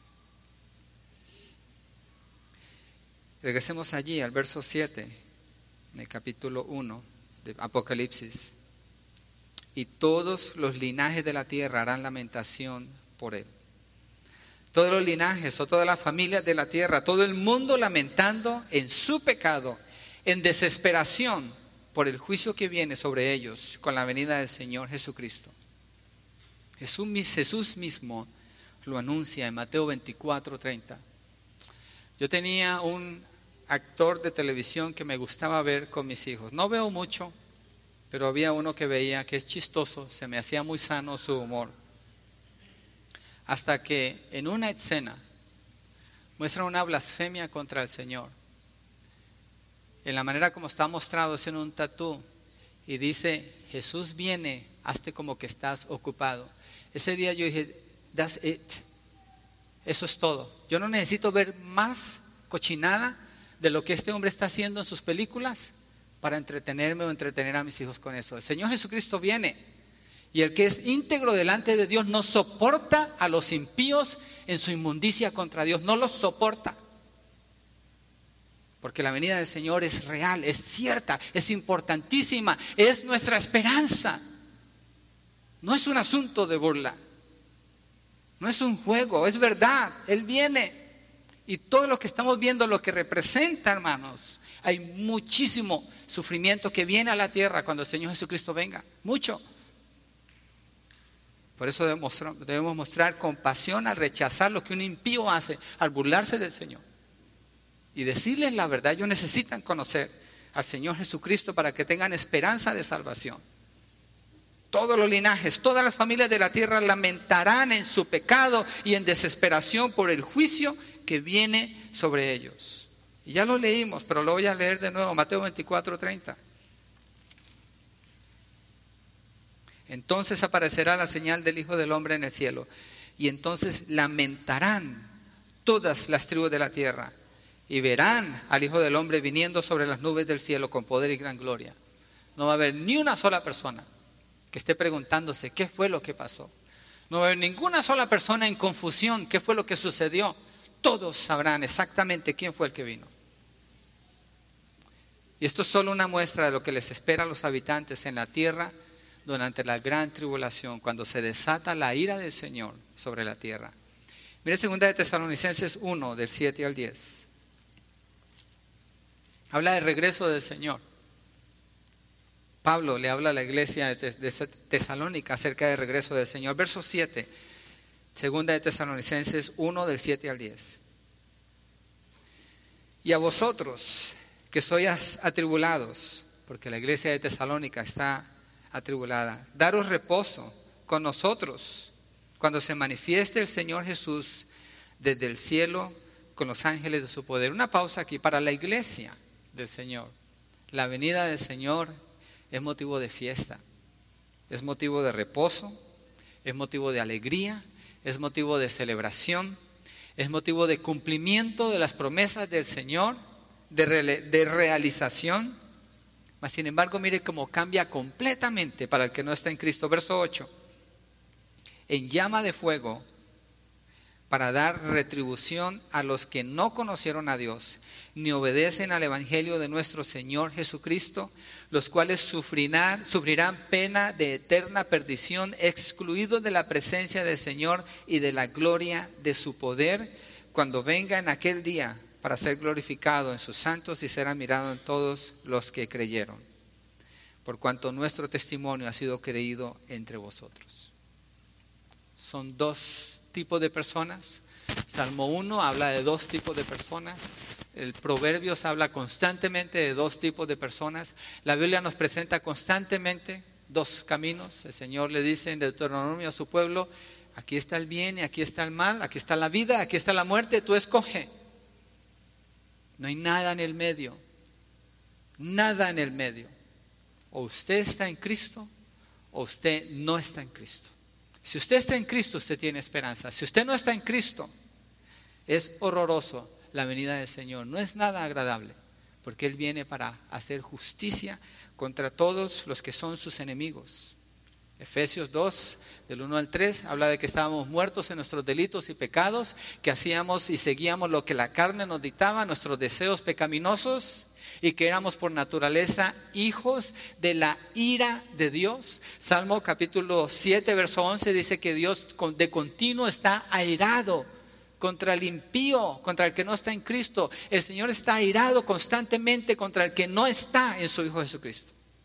Regresemos allí al verso 7, en el capítulo 1 de Apocalipsis. Y todos los linajes de la tierra harán lamentación por él. Todos los linajes o todas las familias de la tierra, todo el mundo lamentando en su pecado, en desesperación por el juicio que viene sobre ellos con la venida del Señor Jesucristo. Jesús mismo lo anuncia en Mateo 24:30. Yo tenía un actor de televisión que me gustaba ver con mis hijos. No veo mucho, pero había uno que veía que es chistoso, se me hacía muy sano su humor. Hasta que en una escena muestra una blasfemia contra el Señor. En la manera como está mostrado es en un tatú y dice: Jesús viene, hazte como que estás ocupado. Ese día yo dije: that's it. Eso es todo. Yo no necesito ver más cochinada de lo que este hombre está haciendo en sus películas para entretenerme o entretener a mis hijos con eso. El Señor Jesucristo viene, y el que es íntegro delante de Dios no soporta a los impíos en su inmundicia contra Dios. No los soporta. Porque la venida del Señor es real, es cierta, es importantísima, es nuestra esperanza. No es un asunto de burla, no es un juego, es verdad. Él viene, y todo lo que estamos viendo, lo que representa, hermanos, hay muchísimo sufrimiento que viene a la tierra cuando el Señor Jesucristo venga, mucho. Por eso debemos mostrar compasión al rechazar lo que un impío hace, al burlarse del Señor. Y decirles la verdad. Ellos necesitan conocer al Señor Jesucristo para que tengan esperanza de salvación. Todos los linajes, todas las familias de la tierra lamentarán en su pecado y en desesperación por el juicio que viene sobre ellos. Y ya lo leímos, pero lo voy a leer de nuevo, Mateo 24:30. Entonces aparecerá la señal del Hijo del Hombre en el cielo, y entonces lamentarán todas las tribus de la tierra, y verán al Hijo del Hombre viniendo sobre las nubes del cielo con poder y gran gloria. No va a haber ni una sola persona que esté preguntándose qué fue lo que pasó. No va a haber ninguna sola persona en confusión, qué fue lo que sucedió. Todos sabrán exactamente quién fue el que vino. Y esto es solo una muestra de lo que les espera a los habitantes en la tierra durante la gran tribulación, cuando se desata la ira del Señor sobre la tierra. Mire 2 de Tesalonicenses 1, del 7 al 10. Habla del regreso del Señor. Pablo le habla a la iglesia de Tesalónica acerca del regreso del Señor. Verso 7, 2 de Tesalonicenses 1, del 7 al 10. Y a vosotros que sois atribulados, porque la iglesia de Tesalónica está atribulada, daros reposo con nosotros cuando se manifieste el Señor Jesús desde el cielo con los ángeles de su poder. Una pausa aquí para la iglesia del Señor. La venida del Señor es motivo de fiesta, es motivo de reposo, es motivo de alegría, es motivo de celebración, es motivo de cumplimiento de las promesas del Señor, de realización. Mas sin embargo, mire cómo cambia completamente para el que no está en Cristo. Verso 8. En llama de fuego, para dar retribución a los que no conocieron a Dios, ni obedecen al evangelio de nuestro Señor Jesucristo, los cuales sufrirán pena de eterna perdición, excluidos de la presencia del Señor y de la gloria de su poder, cuando venga en aquel día para ser glorificado en sus santos y ser admirado en todos los que creyeron, por cuanto nuestro testimonio ha sido creído entre vosotros. Son dos tipos de personas. Salmo 1 habla de dos tipos de personas. El Proverbios habla constantemente de dos tipos de personas. La Biblia nos presenta constantemente dos caminos. El Señor le dice en Deuteronomio a su pueblo: aquí está el bien y aquí está el mal, aquí está la vida, aquí está la muerte, tú escoge. No hay nada en el medio, nada en el medio. O usted está en Cristo o usted no está en Cristo. Si usted está en Cristo, usted tiene esperanza. Si usted no está en Cristo, es horroroso la venida del Señor. No es nada agradable, porque Él viene para hacer justicia contra todos los que son sus enemigos. Efesios 2, del 1 al 3, habla de que estábamos muertos en nuestros delitos y pecados, que hacíamos y seguíamos lo que la carne nos dictaba, nuestros deseos pecaminosos, y que éramos por naturaleza hijos de la ira de Dios. Salmo capítulo 7, verso 11 dice que Dios de continuo está airado contra el impío, contra el que no está en Cristo. El Señor está airado constantemente contra el que no está en su Hijo Jesucristo.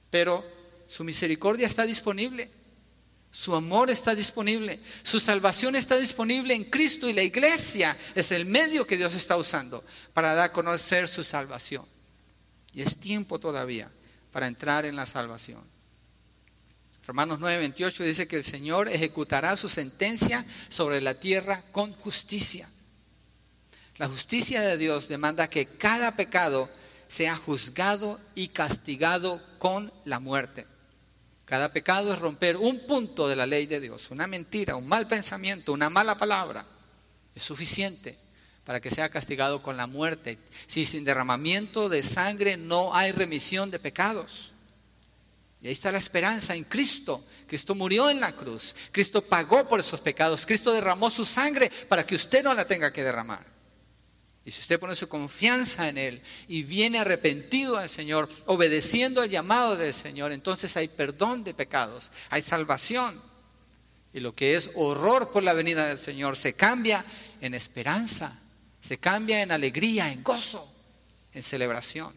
Pero su misericordia está disponible. Su amor está disponible. Su salvación está disponible en Cristo, y la iglesia es el medio que Dios está usando para dar a conocer su salvación. Y es tiempo todavía para entrar en la salvación. Romanos 9:28 dice que el Señor ejecutará su sentencia sobre la tierra con justicia. La justicia de Dios demanda que cada pecado sea juzgado y castigado con la muerte. Cada pecado es romper un punto de la ley de Dios, una mentira, un mal pensamiento, una mala palabra. Es suficiente para que sea castigado con la muerte. Si sin derramamiento de sangre no hay remisión de pecados. Y ahí está la esperanza en Cristo. Cristo murió en la cruz. Cristo pagó por esos pecados. Cristo derramó su sangre para que usted no la tenga que derramar. Y si usted pone su confianza en Él y viene arrepentido al Señor, obedeciendo el llamado del Señor, entonces hay perdón de pecados, hay salvación. Y lo que es horror por la venida del Señor se cambia en esperanza, se cambia en alegría, en gozo, en celebración.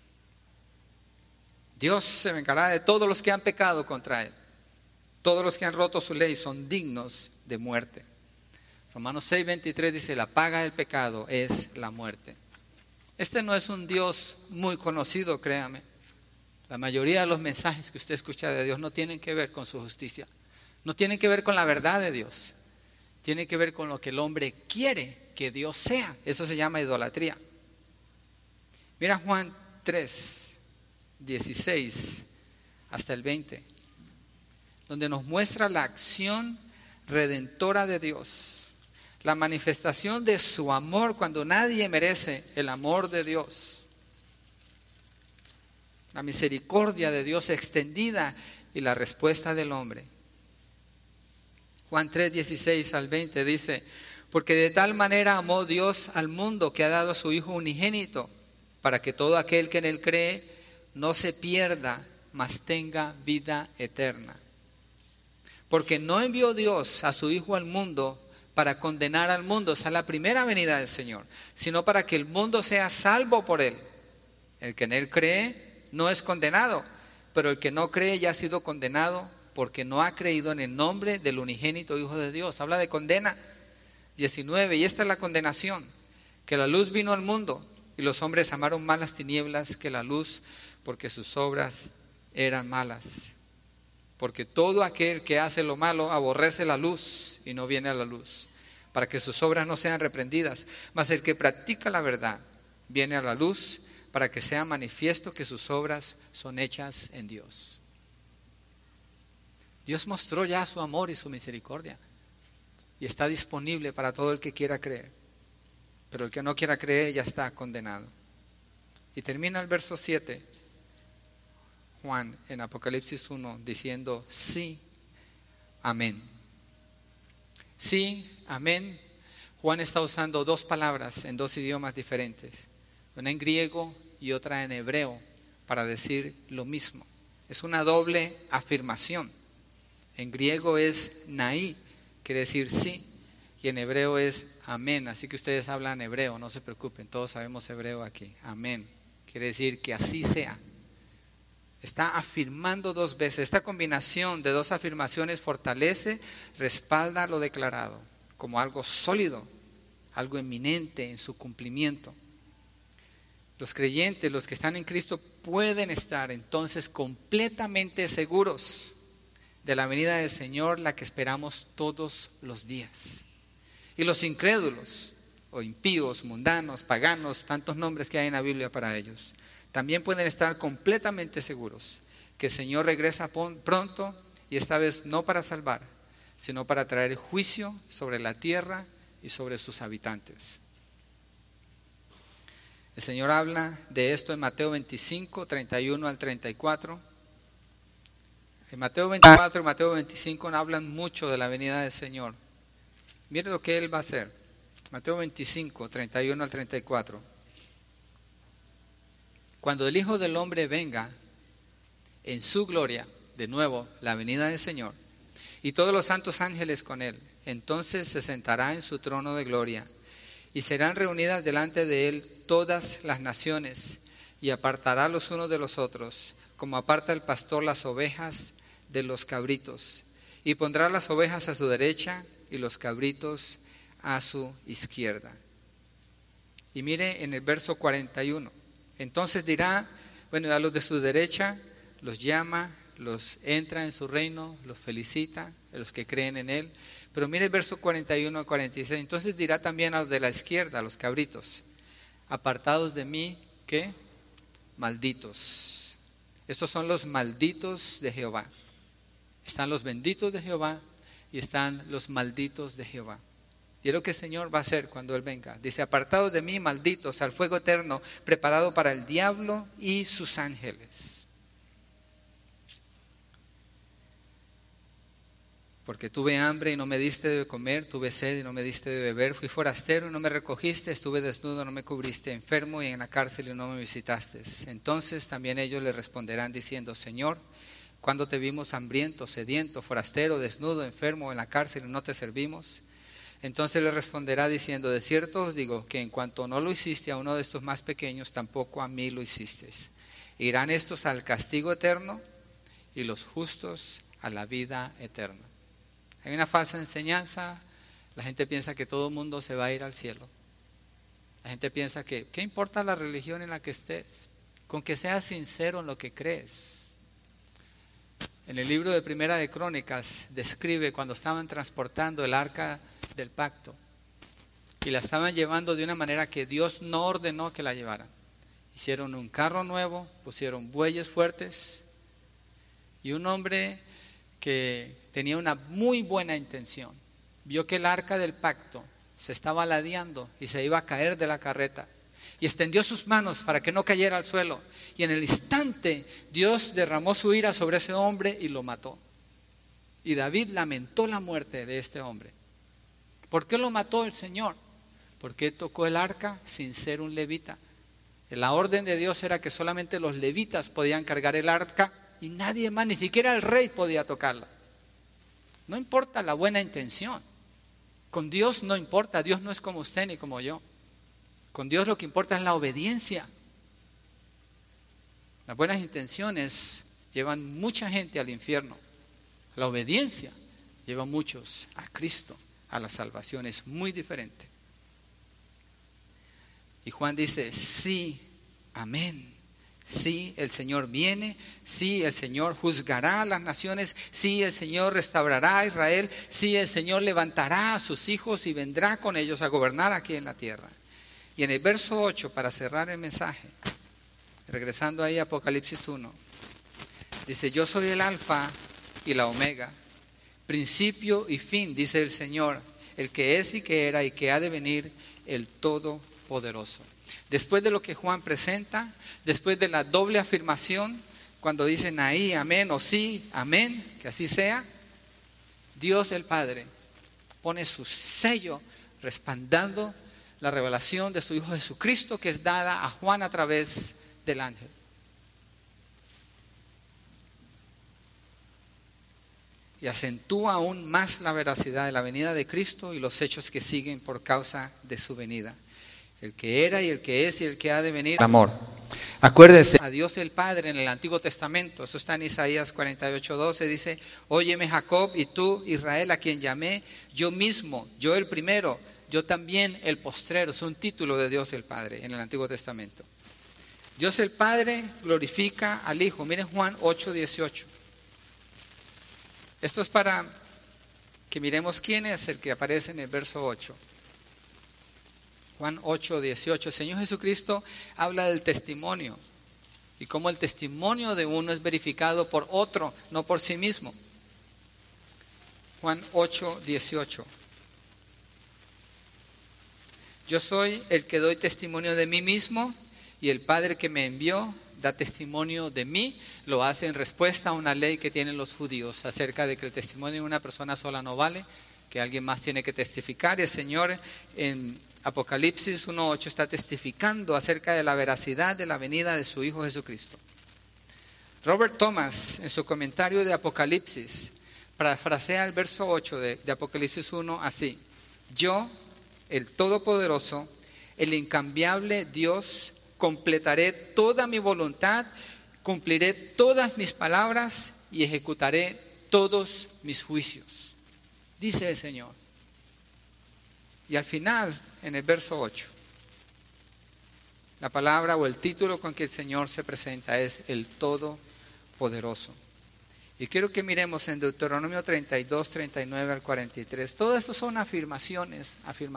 Dios se vengará de todos los que han pecado contra Él. Todos los que han roto su ley son dignos de muerte. Romanos 6:23 dice: la paga del pecado es la muerte. Este no es un Dios muy conocido, créame. La mayoría de los mensajes que usted escucha de Dios no tienen que ver con su justicia. No tienen que ver con la verdad de Dios. Tienen que ver con lo que el hombre quiere que Dios sea. Eso se llama idolatría. Mira Juan 3:16 hasta el 20, donde nos muestra la acción redentora de Dios. La manifestación de su amor cuando nadie merece el amor de Dios. La misericordia de Dios extendida y la respuesta del hombre. Juan 3:16 al 20 dice: porque de tal manera amó Dios al mundo que ha dado a su Hijo unigénito, para que todo aquel que en Él cree no se pierda, mas tenga vida eterna. Porque no envió Dios a su Hijo al mundo para condenar al mundo, esa es la primera venida del Señor, sino para que el mundo sea salvo por Él. El que en Él cree no es condenado, pero el que no cree ya ha sido condenado porque no ha creído en el nombre del unigénito Hijo de Dios. Habla de condena. 19, y esta es la condenación, que la luz vino al mundo y los hombres amaron más las tinieblas que la luz, porque sus obras eran malas. Porque todo aquel que hace lo malo aborrece la luz y no viene a la luz, para que sus obras no sean reprendidas. Mas el que practica la verdad viene a la luz, para que sea manifiesto que sus obras son hechas en Dios. Dios mostró ya su amor y su misericordia, y está disponible para todo el que quiera creer. Pero el que no quiera creer ya está condenado. Y termina el verso 7, Juan en Apocalipsis 1, diciendo: sí, amén. Sí, amén. Juan está usando dos palabras en dos idiomas diferentes, una en griego y otra en hebreo, para decir lo mismo. Es una doble afirmación. En griego es naí, quiere decir sí, y en hebreo es amén. Así que ustedes hablan hebreo, no se preocupen, todos sabemos hebreo aquí. Amén, quiere decir que así sea. Está afirmando dos veces. Esta combinación de dos afirmaciones fortalece, respalda lo declarado como algo sólido, algo eminente en su cumplimiento. Los creyentes, los que están en Cristo, pueden estar entonces completamente seguros de la venida del Señor, la que esperamos todos los días. Y los incrédulos, o impíos, mundanos, paganos, tantos nombres que hay en la Biblia para ellos, también pueden estar completamente seguros que el Señor regresa pronto, y esta vez no para salvar, sino para traer juicio sobre la tierra y sobre sus habitantes. El Señor habla de esto en Mateo 25, 31 al 34. En Mateo 24 y Mateo 25 hablan mucho de la venida del Señor. Mire lo que Él va a hacer. Mateo 25, 31 al 34. Cuando el Hijo del Hombre venga en su gloria, de nuevo la venida del Señor, y todos los santos ángeles con Él, entonces se sentará en su trono de gloria, y serán reunidas delante de Él todas las naciones, y apartará los unos de los otros, como aparta el pastor las ovejas de los cabritos, y pondrá las ovejas a su derecha y los cabritos a su izquierda. Y mire en el verso 41, entonces dirá, bueno, a los de su derecha los llama, los entra en su reino, los felicita, a los que creen en él. Pero mire el verso 41 a 46, entonces dirá también a los de la izquierda, a los cabritos, apartados de mí, ¿qué? Malditos. Estos son los malditos de Jehová. Están los benditos de Jehová y están los malditos de Jehová. Y es lo que el Señor va a hacer cuando Él venga. Dice, apartados de mí, malditos, al fuego eterno, preparado para el diablo y sus ángeles. Porque tuve hambre y no me diste de comer, tuve sed y no me diste de beber, fui forastero y no me recogiste, estuve desnudo, no me cubriste, enfermo y en la cárcel y no me visitaste. Entonces también ellos le responderán diciendo, Señor, ¿cuándo te vimos hambriento, sediento, forastero, desnudo, enfermo en la cárcel y no te servimos? Entonces le responderá diciendo, de cierto os digo que en cuanto no lo hiciste a uno de estos más pequeños, tampoco a mí lo hicisteis. Irán estos al castigo eterno y los justos a la vida eterna. Hay una falsa enseñanza, la gente piensa que todo el mundo se va a ir al cielo. La gente piensa que, ¿qué importa la religión en la que estés? Con que seas sincero en lo que crees. En el libro de Primera de Crónicas describe cuando estaban transportando el arca del pacto y la estaban llevando de una manera que Dios no ordenó que la llevaran. Hicieron un carro nuevo, pusieron bueyes fuertes y un hombre que tenía una muy buena intención vio que el arca del pacto se estaba ladeando y se iba a caer de la carreta y extendió sus manos para que no cayera al suelo y en el instante Dios derramó su ira sobre ese hombre y lo mató. Y David lamentó la muerte de este hombre. ¿Por qué lo mató el Señor? Porque tocó el arca sin ser un levita. La orden de Dios era que solamente los levitas podían cargar el arca y nadie más, ni siquiera el rey podía tocarla. No importa la buena intención. Con Dios no importa, Dios no es como usted ni como yo. Con Dios lo que importa es la obediencia. Las buenas intenciones llevan mucha gente al infierno. La obediencia lleva a muchos a Cristo, a la salvación. Es muy diferente. Y Juan dice, sí, amén. Sí, el Señor viene, sí, el Señor juzgará a las naciones, sí, el Señor restaurará a Israel, sí, el Señor levantará a sus hijos y vendrá con ellos a gobernar aquí en la tierra. Y en el verso 8, para cerrar el mensaje, regresando ahí a Apocalipsis 1, dice, yo soy el alfa y la omega, principio y fin, dice el Señor, el que es y que era y que ha de venir, el Todopoderoso. Después de lo que Juan presenta, después de la doble afirmación, cuando dicen ahí, amén o sí, amén, que así sea, Dios el Padre pone su sello respaldando la revelación de su Hijo Jesucristo que es dada a Juan a través del ángel. Y acentúa aún más la veracidad de la venida de Cristo y los hechos que siguen por causa de su venida. El que era y el que es y el que ha de venir. Amor. Acuérdese, a Dios el Padre en el Antiguo Testamento, eso está en Isaías 48:12, dice, óyeme Jacob y tú Israel a quien llamé, yo mismo, yo el primero, yo también el postrero. Es un título de Dios el Padre en el Antiguo Testamento. Dios el Padre glorifica al Hijo. Miren Juan 8:18. Esto es para que miremos quién es el que aparece en el verso 8. Juan 8:18. El Señor Jesucristo habla del testimonio y cómo el testimonio de uno es verificado por otro, no por sí mismo. Juan 8:18. Yo soy el que doy testimonio de mí mismo y el Padre que me envió da testimonio de mí. Lo hace en respuesta a una ley que tienen los judíos acerca de que el testimonio de una persona sola no vale, que alguien más tiene que testificar. Y el Señor en Apocalipsis 1:8 está testificando acerca de la veracidad de la venida de su Hijo Jesucristo. Robert Thomas, en su comentario de Apocalipsis, parafrasea el verso 8 de Apocalipsis 1 así: yo, el Todopoderoso, el incambiable Dios, completaré toda mi voluntad cumpliré todas mis palabras y ejecutaré todos mis juicios, dice el Señor. Y al final, en el verso 8, la palabra o el título con que el Señor se presenta es el Todopoderoso. Y quiero que miremos en Deuteronomio 32, 39 al 43. Todo esto son afirmaciones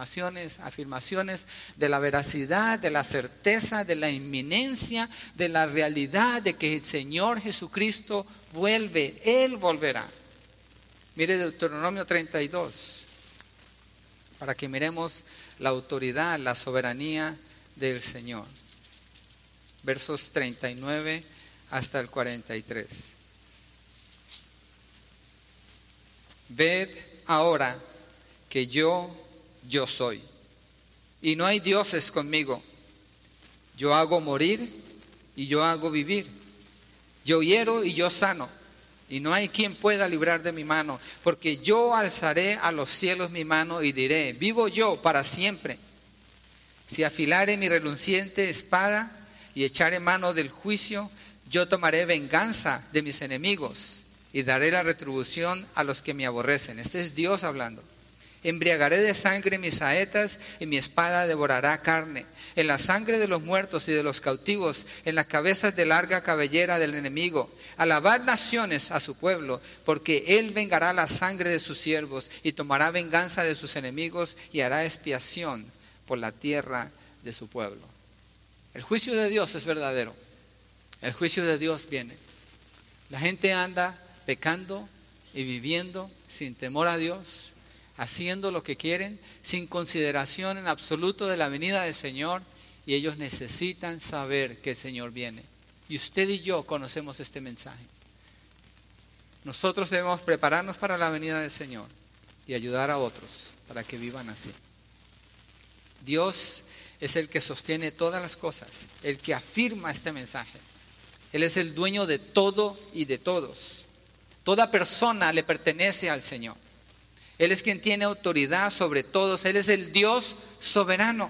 de la veracidad, de la certeza, de la inminencia, de la realidad de que el Señor Jesucristo vuelve. Él volverá. Mire Deuteronomio 32, para que miremos la autoridad, la soberanía del Señor. Versos 39 hasta el 43. Ved ahora que yo soy, y no hay dioses conmigo. Yo hago morir y yo hago vivir. Yo hiero y yo sano, y no hay quien pueda librar de mi mano, porque yo alzaré a los cielos mi mano y diré, vivo yo para siempre. Si afilare mi reluciente espada y echaré mano del juicio, yo tomaré venganza de mis enemigos y daré la retribución a los que me aborrecen. Este es Dios hablando. Embriagaré de sangre mis saetas y mi espada devorará carne. En la sangre de los muertos y de los cautivos, en las cabezas de larga cabellera del enemigo. Alabad naciones a su pueblo, porque él vengará la sangre de sus siervos y tomará venganza de sus enemigos y hará expiación por la tierra de su pueblo. El juicio de Dios es verdadero. El juicio de Dios viene. La gente anda pecando y viviendo sin temor a Dios, haciendo lo que quieren, sin consideración en absoluto de la venida del Señor, y ellos necesitan saber que el Señor viene. Y usted y yo conocemos este mensaje. Nosotros debemos prepararnos para la venida del Señor y ayudar a otros para que vivan así. Dios es el que sostiene todas las cosas, el que afirma este mensaje. Él es el dueño de todo y de todos. Toda persona le pertenece al Señor. Él es quien tiene autoridad sobre todos. Él es el Dios soberano.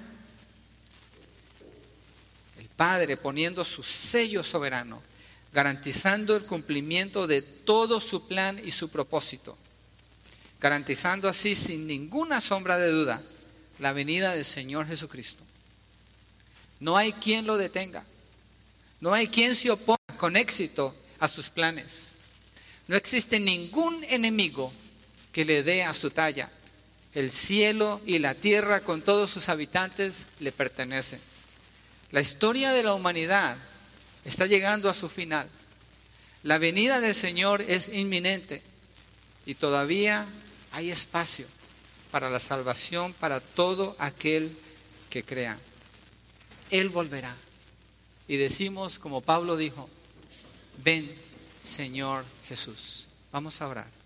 El Padre poniendo su sello soberano, garantizando el cumplimiento de todo su plan y su propósito. Garantizando así sin ninguna sombra de duda la venida del Señor Jesucristo. No hay quien lo detenga. No hay quien se oponga con éxito a sus planes. No existe ningún enemigo que le dé a su talla. El cielo y la tierra con todos sus habitantes le pertenecen. La historia de la humanidad está llegando a su final. La venida del Señor es inminente y todavía hay espacio para la salvación para todo aquel que crea. Él volverá. Y decimos como Pablo dijo, ven Señor Jesús. Vamos a orar.